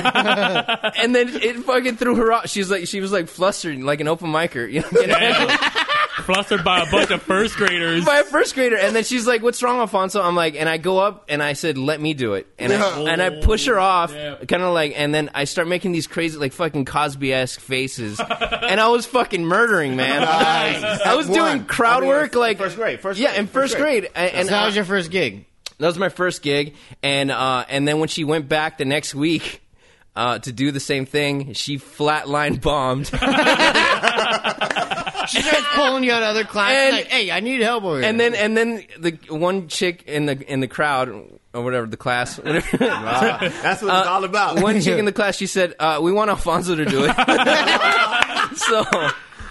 And then it fucking threw her off. She's like, she was like flustered, like an open micer, you know, getting heckled flustered by a bunch of first graders. by a first grader. And then she's like, "What's wrong, Alfonso?" I'm like, and I go up and I said, "Let me do it," and I Yeah. and I push her off, Yeah. kind of like, and then I start making these crazy, like fucking Cosby-esque faces, and I was fucking murdering, man. Nice. I was At doing one. crowd I mean, work, like first grade, first yeah, grade, in first first grade. grade, and, and So that uh, was your first gig. that was my first gig, and uh, and then when she went back the next week uh, to do the same thing, she flatline bombed. She starts pulling you out of other classes. And- Like, hey, I need help over here. and then and then the one chick in the in the crowd or whatever the class, whatever, Ah, that's what it's all about. one chick in the class, she said, uh, "We want Alfonso to do it." So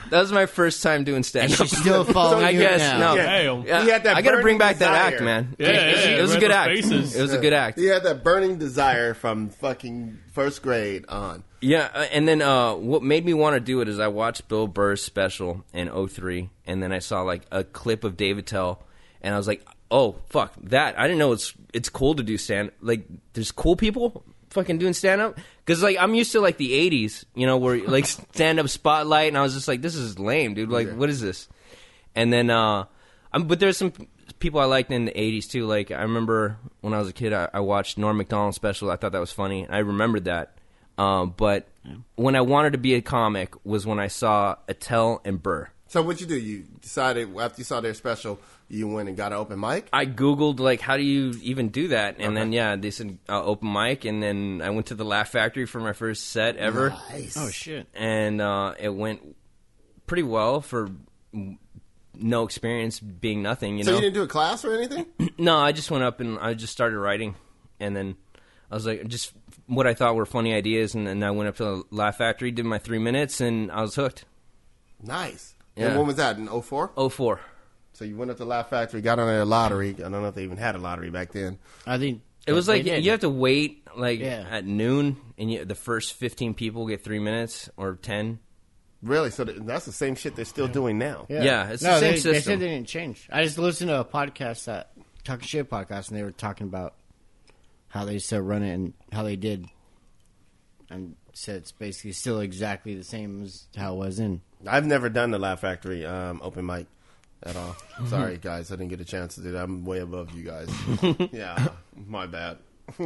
That was my first time doing stand up. She's still following I you guess now. no. Damn. Yeah, He had that I got to bring burning back that desire. act, man. Yeah, it, yeah, it, yeah. it was a Red good those act. faces. It was a good act. He had that burning desire from fucking first grade on. Yeah, uh, and then uh, what made me want to do it is I watched Bill Burr's special in oh three, and then I saw like a clip of Dave Attell, and I was like, oh fuck that! I didn't know it's it's cool to do stand like there's cool people fucking doing stand up because like I'm used to like the eighties, you know, where like stand up spotlight, and I was just like, this is lame, dude. Like, Yeah. what is this? And then, uh, I'm, but there's some people I liked in the eighties too. Like I remember when I was a kid, I, I watched Norm Macdonald's special. I thought that was funny, and I remembered that. Um, but when I wanted to be a comic was when I saw Attell and Burr. So what you do? You decided after you saw their special, you went and got an open mic. I Googled, like, how do you even do that? And then, yeah, they said uh, open mic. And then I went to the Laugh Factory for my first set ever. Nice. Oh shit! And uh, it went pretty well for no experience being nothing, you So know? you didn't do a class or anything? No, I just went up and I just started writing. And then I was like, just what I thought were funny ideas. And then I went up to the Laugh Factory, did my three minutes, and I was hooked. Nice. Yeah. And when was that? In oh four? oh four. So you went up to Laugh Factory, got on their lottery. I don't know if they even had a lottery back then. I think It was they like did. you have to wait like Yeah. at noon, and you, the first fifteen people get three minutes or ten. Really? So th- that's the same shit they're still doing now. Yeah, it's no, the same they, they system. said they didn't change. I just listened to a podcast that Talking Shit podcast, and they were talking about how they still run it and how they did, and said it's basically still exactly the same as how it was in. I've never done the Laugh Factory um, open mic at all. Sorry, guys. I didn't get a chance to do that. I'm way above you guys. Yeah, my bad.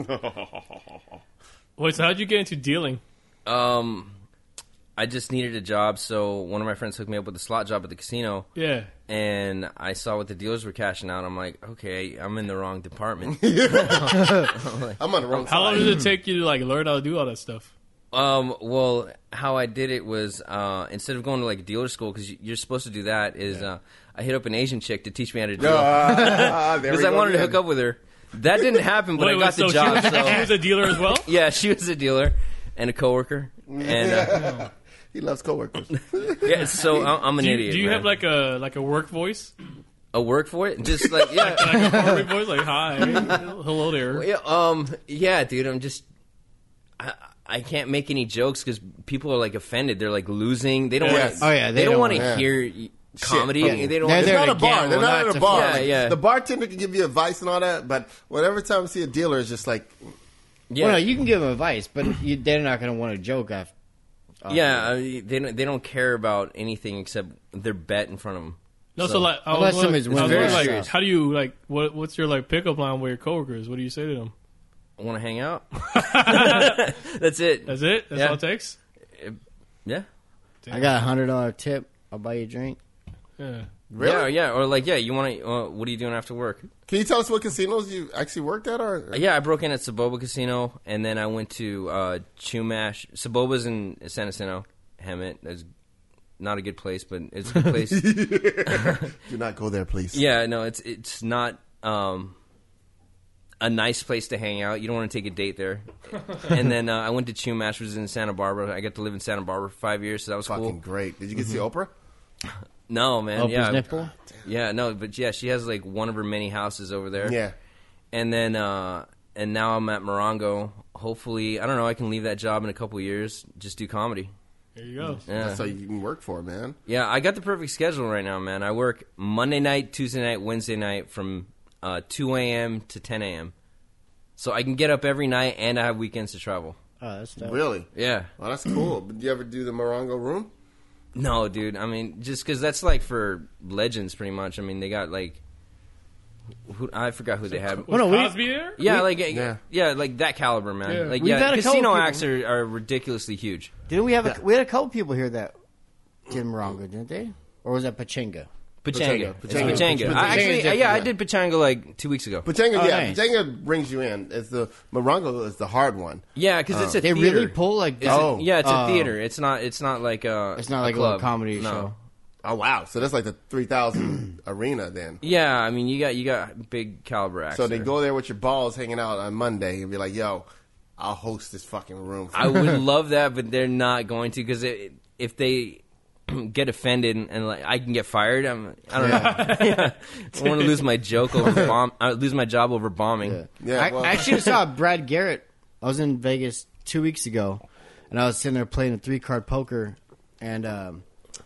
Wait, so how'd you get into dealing? Um, I just needed a job, so one of my friends hooked me up with a slot job at the casino, Yeah. and I saw what the dealers were cashing out. I'm like, okay, I'm in the wrong department. I'm on the wrong How long side. did it take you to like learn how to do all that stuff? Um, well, how I did it was uh, instead of going to like dealer school, because you're supposed to do that, is uh, I hit up an Asian chick to teach me how to deal. Ah, there we Because I go wanted to again. hook up with her. That didn't happen, but Wait, I wait, got so the job. She was, so. she was a dealer as well? Yeah, she was a dealer and a coworker. And uh, He loves coworkers. yeah, so I'm, I'm an Do you, idiot. do you man. have like a like a work voice? a work for it? Just like yeah, Like a corporate voice, like hi, hello there. yeah, um, yeah, dude. I'm just. I, I can't make any jokes because people are like offended. They're like losing. They don't Yes. want. Oh, yeah, they, they don't don't want to wanna- hear y comedy. Shit. They don't. They're want there It's not to a bar. gamble, They're not not at a to bar. Yeah, Like, yeah. The bartender can give you advice and all that, but whenever time I see a dealer, it's just like, yeah, Well, no, you can give them advice, but you, they're not going to want to joke after. yeah. I mean, they don't. They don't care about anything except their bet in front of them. No, so, So- like, I was Unless wondering- somebody's I was winning. wondering, like, Serious. how do you like what? What's your like pickup line with your coworkers? What do you say to them? Want to hang out? That's it. That's it. That's Yeah. all it takes. Yeah. I got a hundred dollar tip. I'll buy you a drink. Yeah. really? Yeah, yeah, or like, yeah, you want to? Uh, what are you doing after work? Can you tell us what casinos you actually worked at? Or Yeah, I broke in at Saboba Casino, and then I went to uh, Chumash. Saboba's in San Jacinto, Hemet. That's not a good place, but it's a good place. do not go there, please. Yeah, no, it's it's not um, a nice place to hang out. You don't want to take a date there. And then uh, I went to Chumash, which was in Santa Barbara. I got to live in Santa Barbara for five years, so that was Fucking cool. great. Did you get to see Oprah? No, man, Oprah's yeah, nipple. yeah, no, but yeah, she has like one of her many houses over there. Yeah. And then, uh, and now I'm at Morongo. Hopefully, I don't know, I can leave that job in a couple years, just do comedy. There you go. Yeah. That's all you can work for, man. Yeah, I got the perfect schedule right now, man. I work Monday night, Tuesday night, Wednesday night from uh, two a.m. to ten a.m. So I can get up every night and I have weekends to travel. Oh, that's dope. Really? Yeah. Well, that's cool. But do you ever do the Morongo room? No, dude. I mean, just because that's like for legends, pretty much. I mean, they got like, who, I forgot who they had. Was Well, no, we- Cosby there? Yeah, like yeah. Yeah. yeah, like that caliber, man. Yeah. Like We've yeah, had a couple casino people- acts are, are ridiculously huge. Didn't we have a we had a couple people here that did Morongo, didn't they? Or was that Pachinga? Pachanga. Pachanga. It's Pachanga. Pachanga. Pachanga. I actually, Pachanga's yeah, I different, did Pachanga like two weeks ago. Pachanga, Oh, yeah. nice. Pachanga brings you in. It's the Morongo is the hard one. Yeah, because it's a They theater. really pull like It's a- Oh. yeah, it's a Oh. theater. It's not. It's not like a. It's not like a club. little comedy No. show. Oh wow! So that's like the three thousand arena then. Yeah, I mean, you got you got big caliber acts. So they there. go there with your balls hanging out on Monday and be like, "Yo, I'll host this fucking room." For I you." would love that, but they're not going to because if they get offended and, and like I can get fired. I'm, I don't know. Yeah. I want to lose my joke over bomb. I lose my job over bombing. Yeah. Yeah, I, well- I actually saw Brad Garrett. I was in Vegas two weeks ago, and I was sitting there playing a three card poker, and um,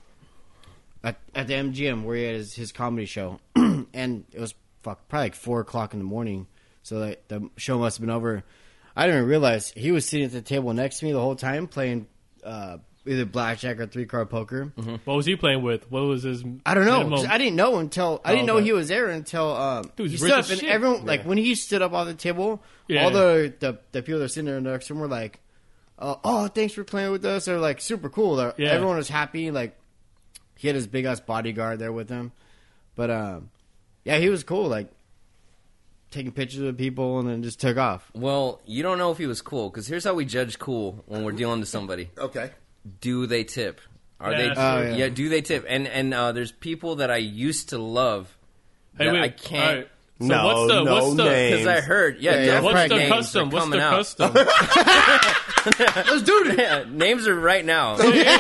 at, at the M G M where he had his, his comedy show, and it was fuck, probably like four o'clock in the morning. So like, the show must have been over. I didn't even realize he was sitting at the table next to me the whole time playing uh, either blackjack or three card poker. Mm-hmm. What was he playing with? What was his? I don't know. minimum? 'Cause I didn't know until I Oh, didn't know okay. he was there until um, Dude's he rich stood as up and shit. everyone like when he stood up off the table, Yeah. all the, the the people that are sitting there next to him were like, uh, "Oh, thanks for playing with us." They're like super cool. They're, Yeah. Everyone was happy. Like he had his big ass bodyguard there with him, but um, yeah, he was cool. Like taking pictures of people and then just took off. Well, you don't know if he was cool because here's how we judge cool when we're dealing to somebody. Okay. Do they tip? Are Yeah, they? that's Oh, true. yeah. yeah. Do they tip? And and uh, there's people that I used to love Hey, that wait, I can't. all right. So No, what's the no what's the names. Because I heard, yeah, Yeah, yeah, definitely what's the names custom? are What's coming the out. custom? Let's do it. Yeah, names are right now.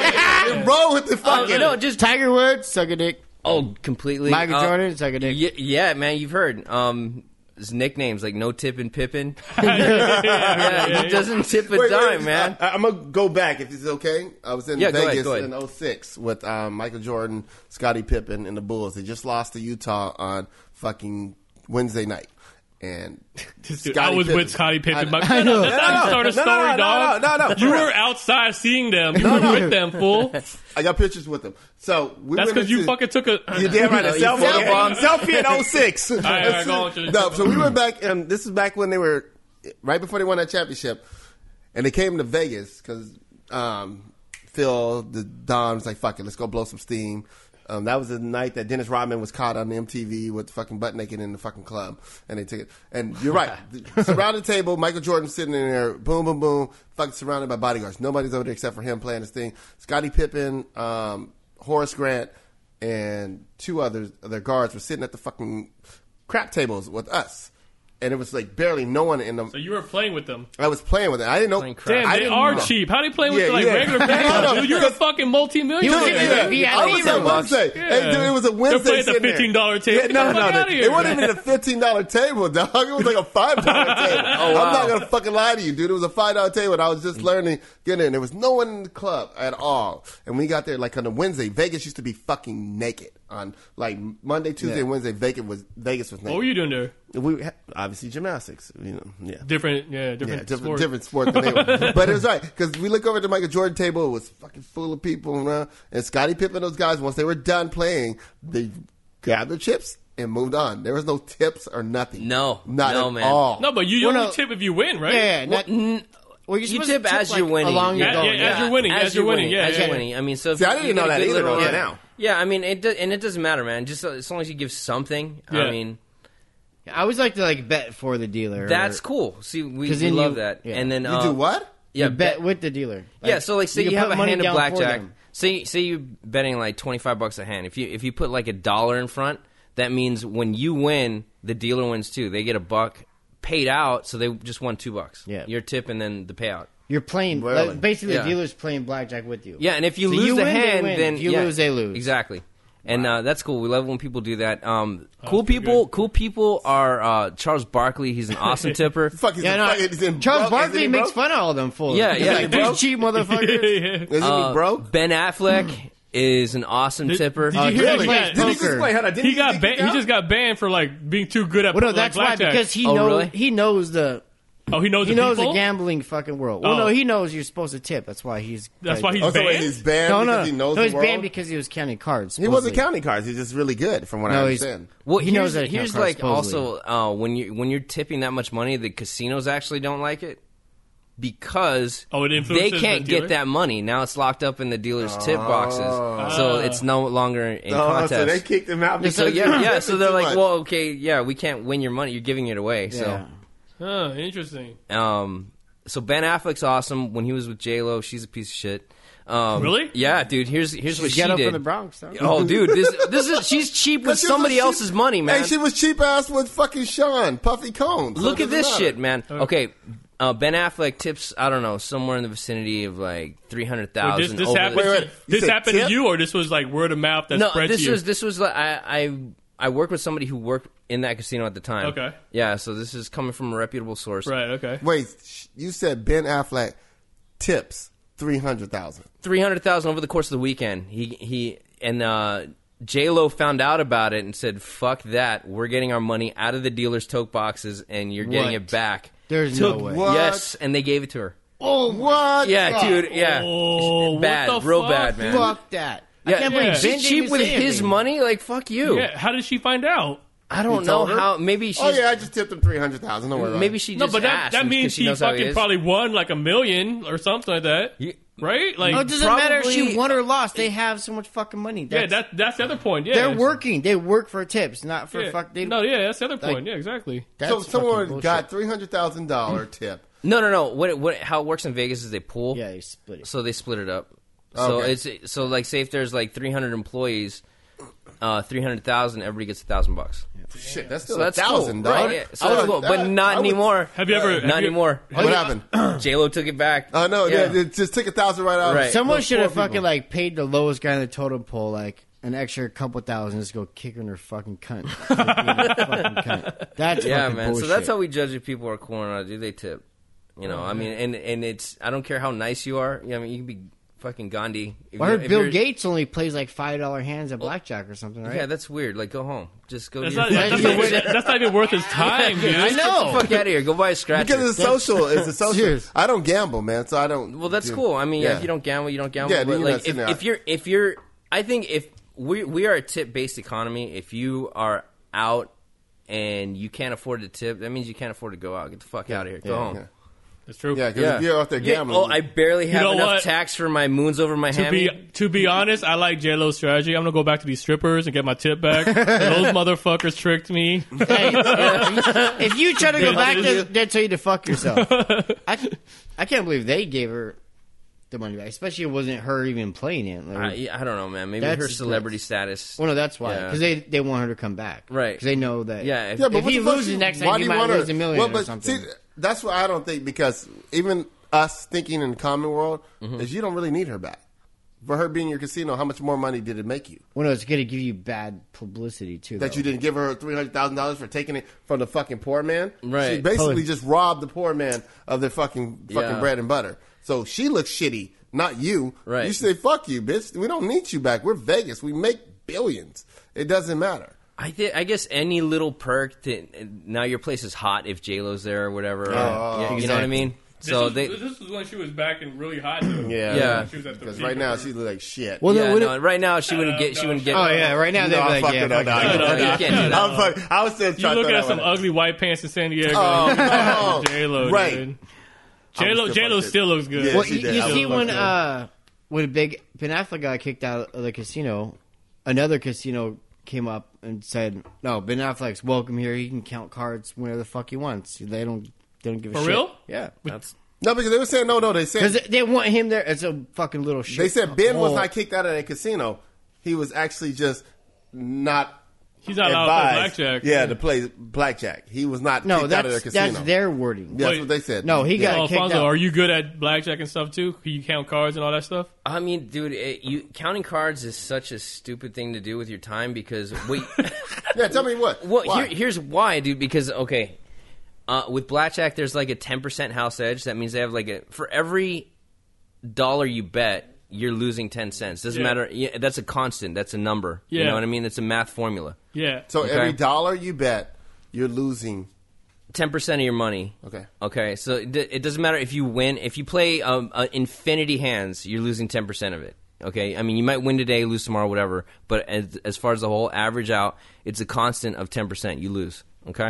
Roll with the Oh, fucking. you know, just Tiger Woods, suck a dick. oh, completely. Michael Uh, Jordan, suck a dick. Yeah, yeah, man, you've heard. Um, his nicknames like No Tippin' Pippin. yeah, Yeah, yeah, he doesn't tip a Wait, dime, wait, man. I, I'm gonna go back if this is okay. I was in Yeah, go ahead, Vegas go ahead. in oh six with um, Michael Jordan, Scottie Pippen, and the Bulls. They just lost to Utah on fucking Wednesday night. And Dude, I Scottie was Pippen- with Scottie Pippen. I- But I know. That's how you start a No, no, story, no, no, dog. no, no, no, You for were real. outside seeing them. You were with them, fool. I got pictures with them. So we That's went because you into- fucking took a. You damn right. A You selfie, photobombed. selfie in oh six. right, all right, go on to the- No, so we went back, and this is back when they were, right before they won that championship, and they came to Vegas because um, Phil, the Don, was like, fuck it, let's go blow some steam. Um, that was the night that Dennis Rodman was caught on M T V with fucking butt naked in the fucking club, and they took it. And you're right, the surrounded table, Michael Jordan sitting in there, boom, boom, boom, fucking surrounded by bodyguards. Nobody's over there except for him playing his thing. Scottie Pippen, um, Horace Grant, and two others, their guards were sitting at the fucking crap tables with us. And it was like barely no one in them. So you were playing with them. I was playing with it. I didn't know. Playing crap. Damn, I they didn't are know. cheap. How do you play with Yeah, like yeah. regular people? No, no, Dude, you're a because- fucking multi-millionaire. Dude, Yeah, yeah. I was on Wednesday. Yeah. Hey, dude, it was a Wednesday. playing at the sitting there. fifteen dollar table. Yeah, Get no, the no, fuck no. outta It here. wasn't even a fifteen dollar table, dog. It was like a five dollar table. Oh, wow. I'm not gonna fucking lie to you, dude. It was a five dollar table, and I was just learning, getting in. There was no one in the club at all. And we got there like on a Wednesday. Vegas used to be fucking naked on like Monday, Tuesday, Yeah. and Wednesday. Vegas was Vegas was naked. What were you doing there? We had- obviously gymnastics, you know. Yeah. Different, yeah, different, Yeah, different, sport. different sport than they were. But it was right, because we look over at the Michael Jordan table, it was fucking full of people around. And Scottie Pippen, those guys, once they were done playing, they grabbed their chips and moved on. There was no tips or nothing. No. Not No, at man. all. No, but you Well, only no. tip if you win, right? Yeah, yeah. Not, N- well, you're You supposed tip to as you're like, winning. Along Yeah, you're going. yeah, as you're winning, as you're winning, yeah, as yeah, you're yeah. winning. I mean, so if See, I you didn't get know a that good either, little- though. Yeah, Yeah, now. yeah. I mean, it do, and it doesn't matter, man. Just as long as you give something. Yeah. I mean, I always like to like bet for the dealer. that's or, cool. See, we, 'Cause we then love you- that. yeah. And then You uh, do what? Yeah, you bet with the dealer. Like, yeah, so like say you, can have put a money hand of down for blackjack. them. Say say you're betting like twenty five bucks a hand. If you if you put like a dollar in front, that means when you win, the dealer wins too. They get a buck paid out, so they just won two bucks. Yeah. Your tip and then the payout. You're playing. Really? Like, basically, Yeah. the dealer's playing blackjack with you. Yeah, and if you So lose you the win, they hand, win. then If you yeah, lose, they lose. Exactly. And uh, that's cool. We love when people do that. Um, cool pretty people, good. cool people are uh, Charles Barkley. He's an awesome tipper. Fuck, he's Yeah, in, no, fucking, he's in Charles broke. Barkley Isn't he makes broke? fun of all them fools. Yeah, He's yeah, like, he broke? these cheap motherfuckers. yeah. Isn't Uh, he broke? Ben Affleck is an awesome Did- tipper. did you Uh, hear really? that? Did he He, just, wait, hold on, didn't he he got get ban- kicked he out? just got banned for like being too good at Well, no, like, that's why blackjack. because he Oh, knows really? he knows the oh, he knows he the knows people? the gambling fucking world. Well, Oh. no, he knows you're supposed to tip. That's why he's. That's why he's Oh, so wait, banned? he's banned No, because no, he knows no. the He's world? banned because he was counting cards. He wasn't supposedly. counting cards. He's just really good, from what I No, he's- understand. Well, He here's, knows that it here's counts, like supposedly. also uh, when you when you're tipping that much money, the casinos actually don't like it because Oh, it they influences can't the dealer? get that money. Now it's locked up in the dealer's tip boxes, so Ah. it's no longer in Oh, contest. so they kicked him out. So because yeah, he yeah. was So they're too like, much. well, okay, yeah, we can't win your money. You're giving it away. Yeah. Huh, interesting. So, um, so Ben Affleck's awesome. When he was with J Lo, she's a piece of shit. Um, Really? Yeah, dude. Here's here's what She's she ghetto did. from the Bronx. Though. Oh, dude, this this is she's cheap with But she was somebody cheap- else's money, man. Hey, she was cheap ass with fucking Sean Puffy Combs. So Look it at this doesn't shit, matter. man. Okay, Uh, Ben Affleck tips, I don't know, somewhere in the vicinity of like three hundred thousand. This, this over happened. the- Wait, wait. You This said happened tip? to you, or this was like word of mouth that no, spread this to you? was this was like I, I I worked with somebody who worked in that casino at the time. Okay. Yeah, so this is coming from a reputable source. Right. Okay. Wait, sh- you said Ben Affleck tips three hundred thousand. Three hundred thousand over the course of the weekend. He he and uh, J Lo found out about it and said, "Fuck that! We're getting our money out of the dealer's tote boxes, and you're getting What? it back." There's Took no way. what? Yes, and they gave it to her. Oh, what? Yeah, dude. Yeah, Oh, what bad, the real fuck? bad, man. Fuck that. Yeah, I can't yeah. believe She's Ben She's didn't cheap even with say his anything. money. Like fuck you. Yeah. How did she find out? I don't He know told her? how. Maybe she's. Oh, yeah, I just tipped him three hundred thousand. Don't worry about Maybe it. she No, just but that, asked that because means she she knows how he fucking is. probably won like a million or something like that, You- right? Like, No, it doesn't matter if Probably- she won or lost. They have so much fucking money. yeah, That's, that that's the other point. Yeah, they're working. They work for tips, not for Yeah. fuck. They, no, yeah, that's the other point. like- yeah, exactly. that's So fucking someone bullshit. got three hundred thousand dollars tip. No, no, no. What what how it works in Vegas is they pool. Yeah, they split it. So they split it up. So Okay. it's so like say if there's like three hundred employees, uh, three hundred thousand, everybody gets a thousand bucks. Shit, that's still So a that's thousand, cool, dog. right? Yeah. So I that's would- cool, but I- not I would- anymore. Have you ever? have Not you- anymore. What happened? J Lo took it back. Oh no, yeah, Yeah. it just took a thousand right out. Right. Someone Those should have poor fucking people. like paid the lowest guy in the totem pole like an extra couple thousand just go kick her in her fucking cunt. For being a fucking cunt. That's Yeah, fucking man. bullshit. So that's how we judge if people are cool or not. Do they tip? You know, I mean, and and it's I don't care how nice you are. Yeah, I mean, you can be fucking Gandhi. If I you're- heard if Bill you're- Gates only plays like five dollar hands at blackjack or something, right? Yeah, that's weird. Like, go home. Just go. That's to not, your that's, not even, that's not even worth his time, dude. I Get the know. fuck out of here. Go buy a scratcher. Because it's social. It's a social. Serious. I don't gamble, man, so I don't. Well, that's do- cool. I mean, yeah. yeah. if you don't gamble, you don't gamble. Yeah, but then you're not like, if, sitting there. if you're, if you're, I think if we we are a tip based economy. If you are out and you can't afford to tip, that means you can't afford to go out. Get the fuck out of here. Go home. yeah. That's true. Yeah, because Yeah. if you're out there Yeah, gambling, oh, I barely have know enough what? tax for my moons over my To hammy. be to be honest, I like J Lo's strategy. I'm gonna go back to these strippers and get my tip back. Those motherfuckers tricked me. Hey, if you try to go They back did there, you? they'll tell you to fuck yourself. I, I can't believe they gave her the money back, especially it wasn't her even playing it. Like, I, yeah, I don't know, man. Maybe That's her just celebrity nuts. status. well, no, that's why Yeah. because they they want her to come back, Right. Because they know that. Yeah, if, yeah, but if what he the fuck loses you- next why time, do he you might want her- lose a million Well, or but something. see, that's what I don't think because even us thinking in the common world Mm-hmm. is you don't really need her back. For her being your casino, how much more money did it make you? Well, no, it's going to give you bad publicity too. That though. you didn't give her three hundred thousand dollars for taking it from the fucking poor man. Right. She basically Totally. just robbed the poor man of their fucking fucking Yeah. bread and butter. So she looks shitty, not you. Right. You say fuck you, bitch. We don't need you back. We're Vegas. We make billions. It doesn't matter. I, th- I guess any little perk to now your place is hot if J Lo's there or whatever. or- Oh, yeah, you know what I mean? This So was, they, this was when she was back and really hot. Though. Yeah. Yeah. She was at the Because peak right of now her- she looks like shit. Well, yeah, then, what no, right now she wouldn't get. She no, wouldn't get. Oh yeah, right now No, they're I'm like, fucking yeah, no, fuck no, that. no, No, you can't do that. I'm fucking- I was still You trying look to at throw some that one. ugly white pants in San Diego. Oh, no. J Lo, Right. J Lo, I'm still J Lo fucking- still looks good. Yeah, Well, she you, did. you I see was when fucking- uh when Big Ben Affleck got kicked out of the casino, another casino came up and said, "No, Ben Affleck's welcome here. He can count cards whenever the fuck he wants. They don't they don't give a For shit." real? Yeah, That's No, because they were saying no, no. They because said they want him there as a fucking little shit. they said Ben was hole. not kicked out of the casino. He was actually just not He's not allowed to play advised. blackjack. Yeah, to play blackjack. He was not No, kicked out of their that's casino. that's their wording. That's Wait. what they said. No, he Yeah. got Oh, kicked Alfonso, out. are you good at blackjack and stuff too? Can you count cards and all that stuff? I mean, dude, it, you counting cards is such a stupid thing to do with your time because wait, Yeah, tell me what. well, Why? here, here's why, dude. Because okay, uh, with blackjack, there's like a ten percent house edge. That means they have like a for every dollar you bet, you're losing ten cents. Doesn't Yeah. matter. Yeah, that's a constant. That's a number. You Yeah. know what I mean? That's a math formula. Yeah. So Okay. every dollar you bet, you're losing. Ten percent of your money. Okay. Okay, so it, it doesn't matter if you win. If you play um, uh, infinity hands, you're losing ten percent of it. Okay, I mean you might win today, lose tomorrow, whatever. But as, as far as the whole average out, it's a constant of ten percent. You lose. Okay,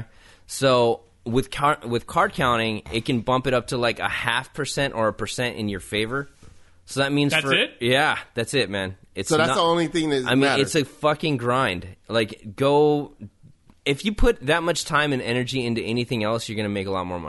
so with car- with card counting, it can bump it up to like a half percent or a percent in your favor. So that means That's for, it? Yeah, that's it, man. It's So that's not- the only thing that I mean, matters. it's a fucking grind. Like, go. If you put that much time and energy into anything else, you're going to make a lot more money.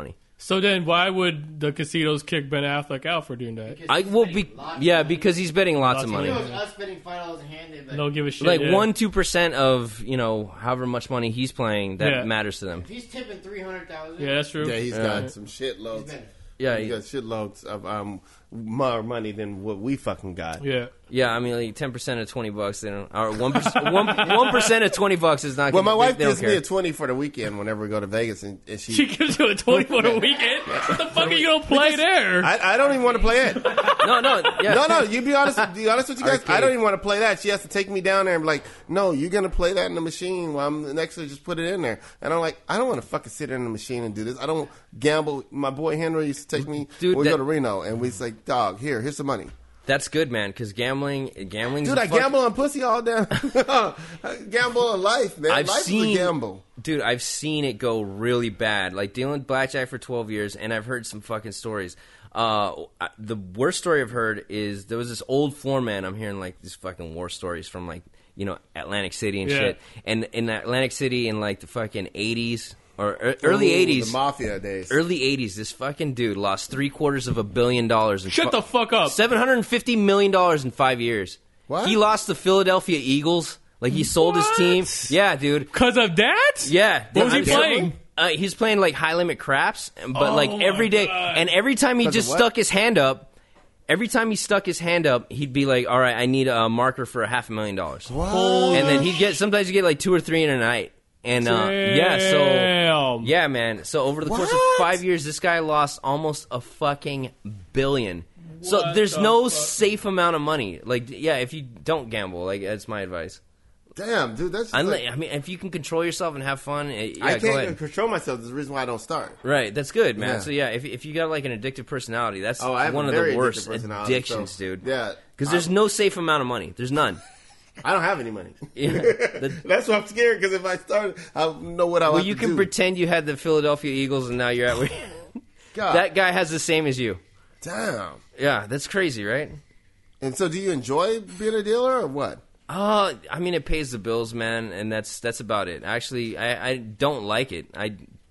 So then, why would the casinos kick Ben Affleck out for doing that? I will be, yeah, because he's betting lots, Lots of of money. It was us spending five dollars a hand. They'd be Don't like, give a shit. Like yeah. one, two percent of you know however much money he's playing that Yeah. matters to them. if he's tipping three hundred thousand. Yeah, that's true. Yeah, he's Yeah. got some shitloads. Yeah, He he- got shitloads of um more money than what we fucking got. Yeah. yeah. I mean, like ten percent of twenty bucks, they don't, or one percent, one one percent of twenty bucks is not. Well, gonna, my wife they, they gives don't me care. a twenty for the weekend whenever we go to Vegas, and, and she. She gives you a twenty for the weekend. What the fuck are you gonna play there? I, I don't even want to play it. no, no, yeah, No, no. You be honest. Be honest with you guys. I Arcade. don't even want to play that. She has to take me down there and be like, "No, you're gonna play that in the machine." While I'm next to her, just put it in there. And I'm like, I don't want to fucking sit in the machine and do this. I don't gamble. My boy Henry used to take me. Dude, when we that- go to Reno, and we say, "Dog, here, here's some money." That's good, man. Because gambling, gambling. Dude, I gamble on pussy all day. I gamble on life, man. I've life seen, is a gamble. Dude, I've seen it go really bad. Like dealing with blackjack for twelve years, and I've heard some fucking stories. Uh, the worst story I've heard is there was this old floor man. I'm hearing like these fucking war stories from like you know Atlantic City and Yeah. shit. And in Atlantic City in like the fucking eighties or er, early Ooh, eighties, the mafia days. early eighties, this fucking dude lost three quarters of a billion dollars. In Shut the fuck up. Seven hundred and fifty million dollars in five years. What? He lost the Philadelphia Eagles. Like he sold his What? team. Yeah, dude. Cause of that? Yeah. What was he I'm- playing? Uh, he's playing like high limit craps, but Oh like every my day, God. and every time he Because just of what? stuck his hand up, every time he stuck his hand up, he'd be like, "All right, I need a marker for a half a million dollars," What? and then he'd get sometimes you get like two or three in a night, and uh, yeah, so Damn. yeah, man. So over the course of What? five years, this guy lost almost a fucking billion. So What there's the no fuck? safe amount of money. Like, yeah, if you don't gamble, like that's my advice. Damn, dude, that's. Just Unle- like, I mean, if you can control yourself and have fun, eh, yeah, I go can't ahead. control myself. There's the reason why I don't start. Right, that's good, man. Yeah. So yeah, if if you got like an addictive personality, that's Oh, I have one a of very the worst addictive personality, addictions, so- dude. Yeah, because there's I- no safe amount of money. There's none. I don't have any money. Yeah. The- That's why I'm scared. Because if I start, I'll know what I well, want you to can do. pretend you had the Philadelphia Eagles, and now you're at where God, that guy has the same as you. damn. Yeah, that's crazy, right? And so, do you enjoy being a dealer or what? Uh, I mean, it pays the bills, man, and that's that's about it. Actually, I, I don't like it. I,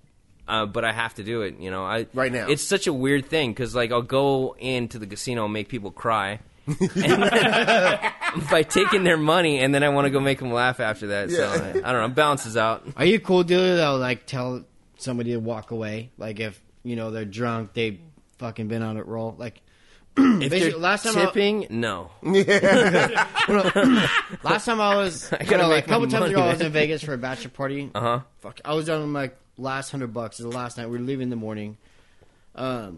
uh, but I have to do it. You know, I Right now. it's such a weird thing because like I'll go into the casino and make people cry. and then, by taking their money, and then I want to go make them laugh after that. So Yeah. I, I don't know. It balances out. Are you a cool dealer that'll like tell somebody to walk away? Like if you know they're drunk, they've fucking been on a roll. Like If basically, they're last time I- tipping, no. last time I was, I gotta know, like make a couple my times money, ago, I was man. in Vegas for a bachelor party. Uh huh. Fuck, I was down on my last hundred bucks. The last night we were leaving in the morning. Um,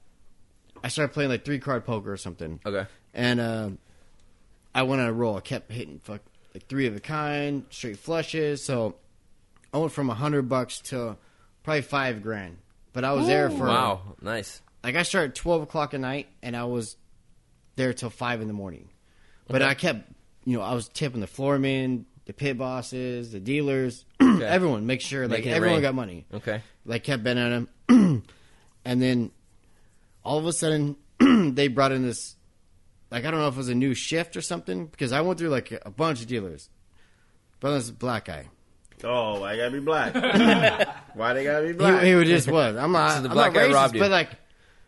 I started playing like three card poker or something. Okay. And um, I went on a roll. I kept hitting fuck like three of a kind, straight flushes. So I went from a hundred bucks to probably five grand. But I was there for Wow. Nice. like I started at twelve o'clock at night, and I was there till five in the morning. But Okay. I kept, you know, I was tipping the floormen, the pit bosses, the dealers, Okay. everyone. Make sure like Making it everyone rain. got money. Okay. Like kept betting on them, and then all of a sudden they brought in this. Like I don't know if it was a new shift or something because I went through like a bunch of dealers. But this black guy. Oh, I gotta be black. Why they gotta be He, black? he just was. I'm not. So the I'm black not guy racist, robbed you. but like.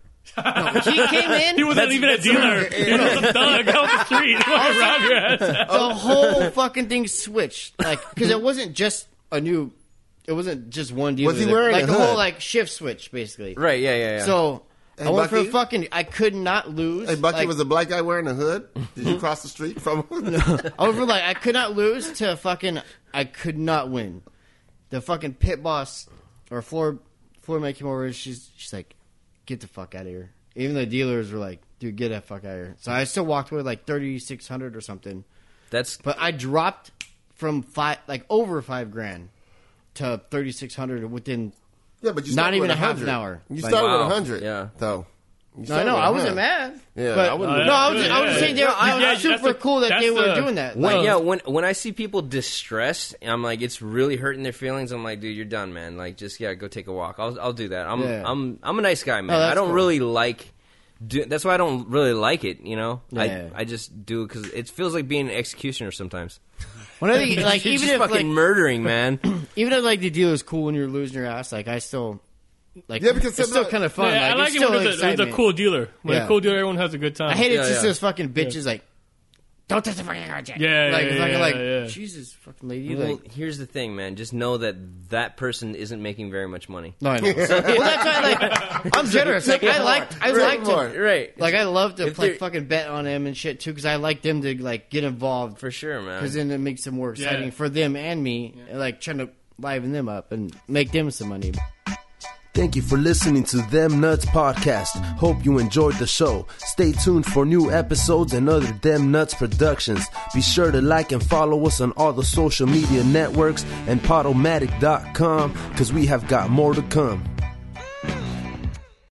No, he came in. He wasn't even a dealer. He was a thug out the street. Fucking rob your ass. The whole fucking thing switched, like because it wasn't just a new, it wasn't just one dealer. Was he there. wearing like a the hood? whole like shift switch basically? Right. Yeah. Yeah. Yeah. So Hey, I went for Bucky? a fucking. I could not lose. Hey, Bucky, like, was a black guy wearing a hood? Did you cross the street from him? I went from like I could not lose to fucking. I could not win. The fucking pit boss or floor floor man came over. She's she's like, get the fuck out of here. Even the dealers were like, dude, get that fuck out of here. So I still walked away like thirty six hundred or something. That's But I dropped from five, like over five grand, to thirty six hundred within. Yeah, but you Not started even with a half an hundred. hour. You Like- started Wow. with a hundred. Yeah. though. You No, I started know with I a wasn't hundred. mad. Yeah, but, I wouldn't- Oh, no, I yeah, was, I was yeah, saying they were, I was yeah, super that's the- cool that they that's were the- doing that. When, Like, yeah, when when I see people distressed, I'm like, it's really hurting their feelings. I'm like, dude, you're done, man. Like, just yeah, go take a walk. I'll I'll do that. I'm Yeah. I'm I'm a nice guy, man. Oh, that's I don't cool. really like. Do, that's why I don't really like it. You know, Yeah. I I just do it because it feels like being an executioner sometimes. when I think, like You're even just if fucking like murdering, man. even if like the deal is cool when you're losing your ass, like I still, like Yeah, because it's still sometimes- kind of fun. Yeah, I like, like it's it still when it's a, it's a excitement. cool dealer. When Yeah. a cool dealer, everyone has a good time. I hate it. Yeah, just yeah. those fucking bitches like, don't touch the fucking card yet. Yeah, like yeah, fucking yeah, like yeah. Jesus, fucking lady. Well, Like, here's the thing, man. Just know that that person isn't making very much money. no, I know. well, that's why like I'm generous. Like I like I like to Right. like I love to If like they're- fucking bet on them and shit too because I like them to like get involved For sure, man. because then it makes it more exciting Yeah. for them and me. And, like trying to liven them up and make them some money. Thank you for listening to Them Nuts Podcast. Hope you enjoyed the show. Stay tuned for new episodes and other Them Nuts productions. Be sure to like and follow us on all the social media networks and Podomatic dot com because we have got more to come.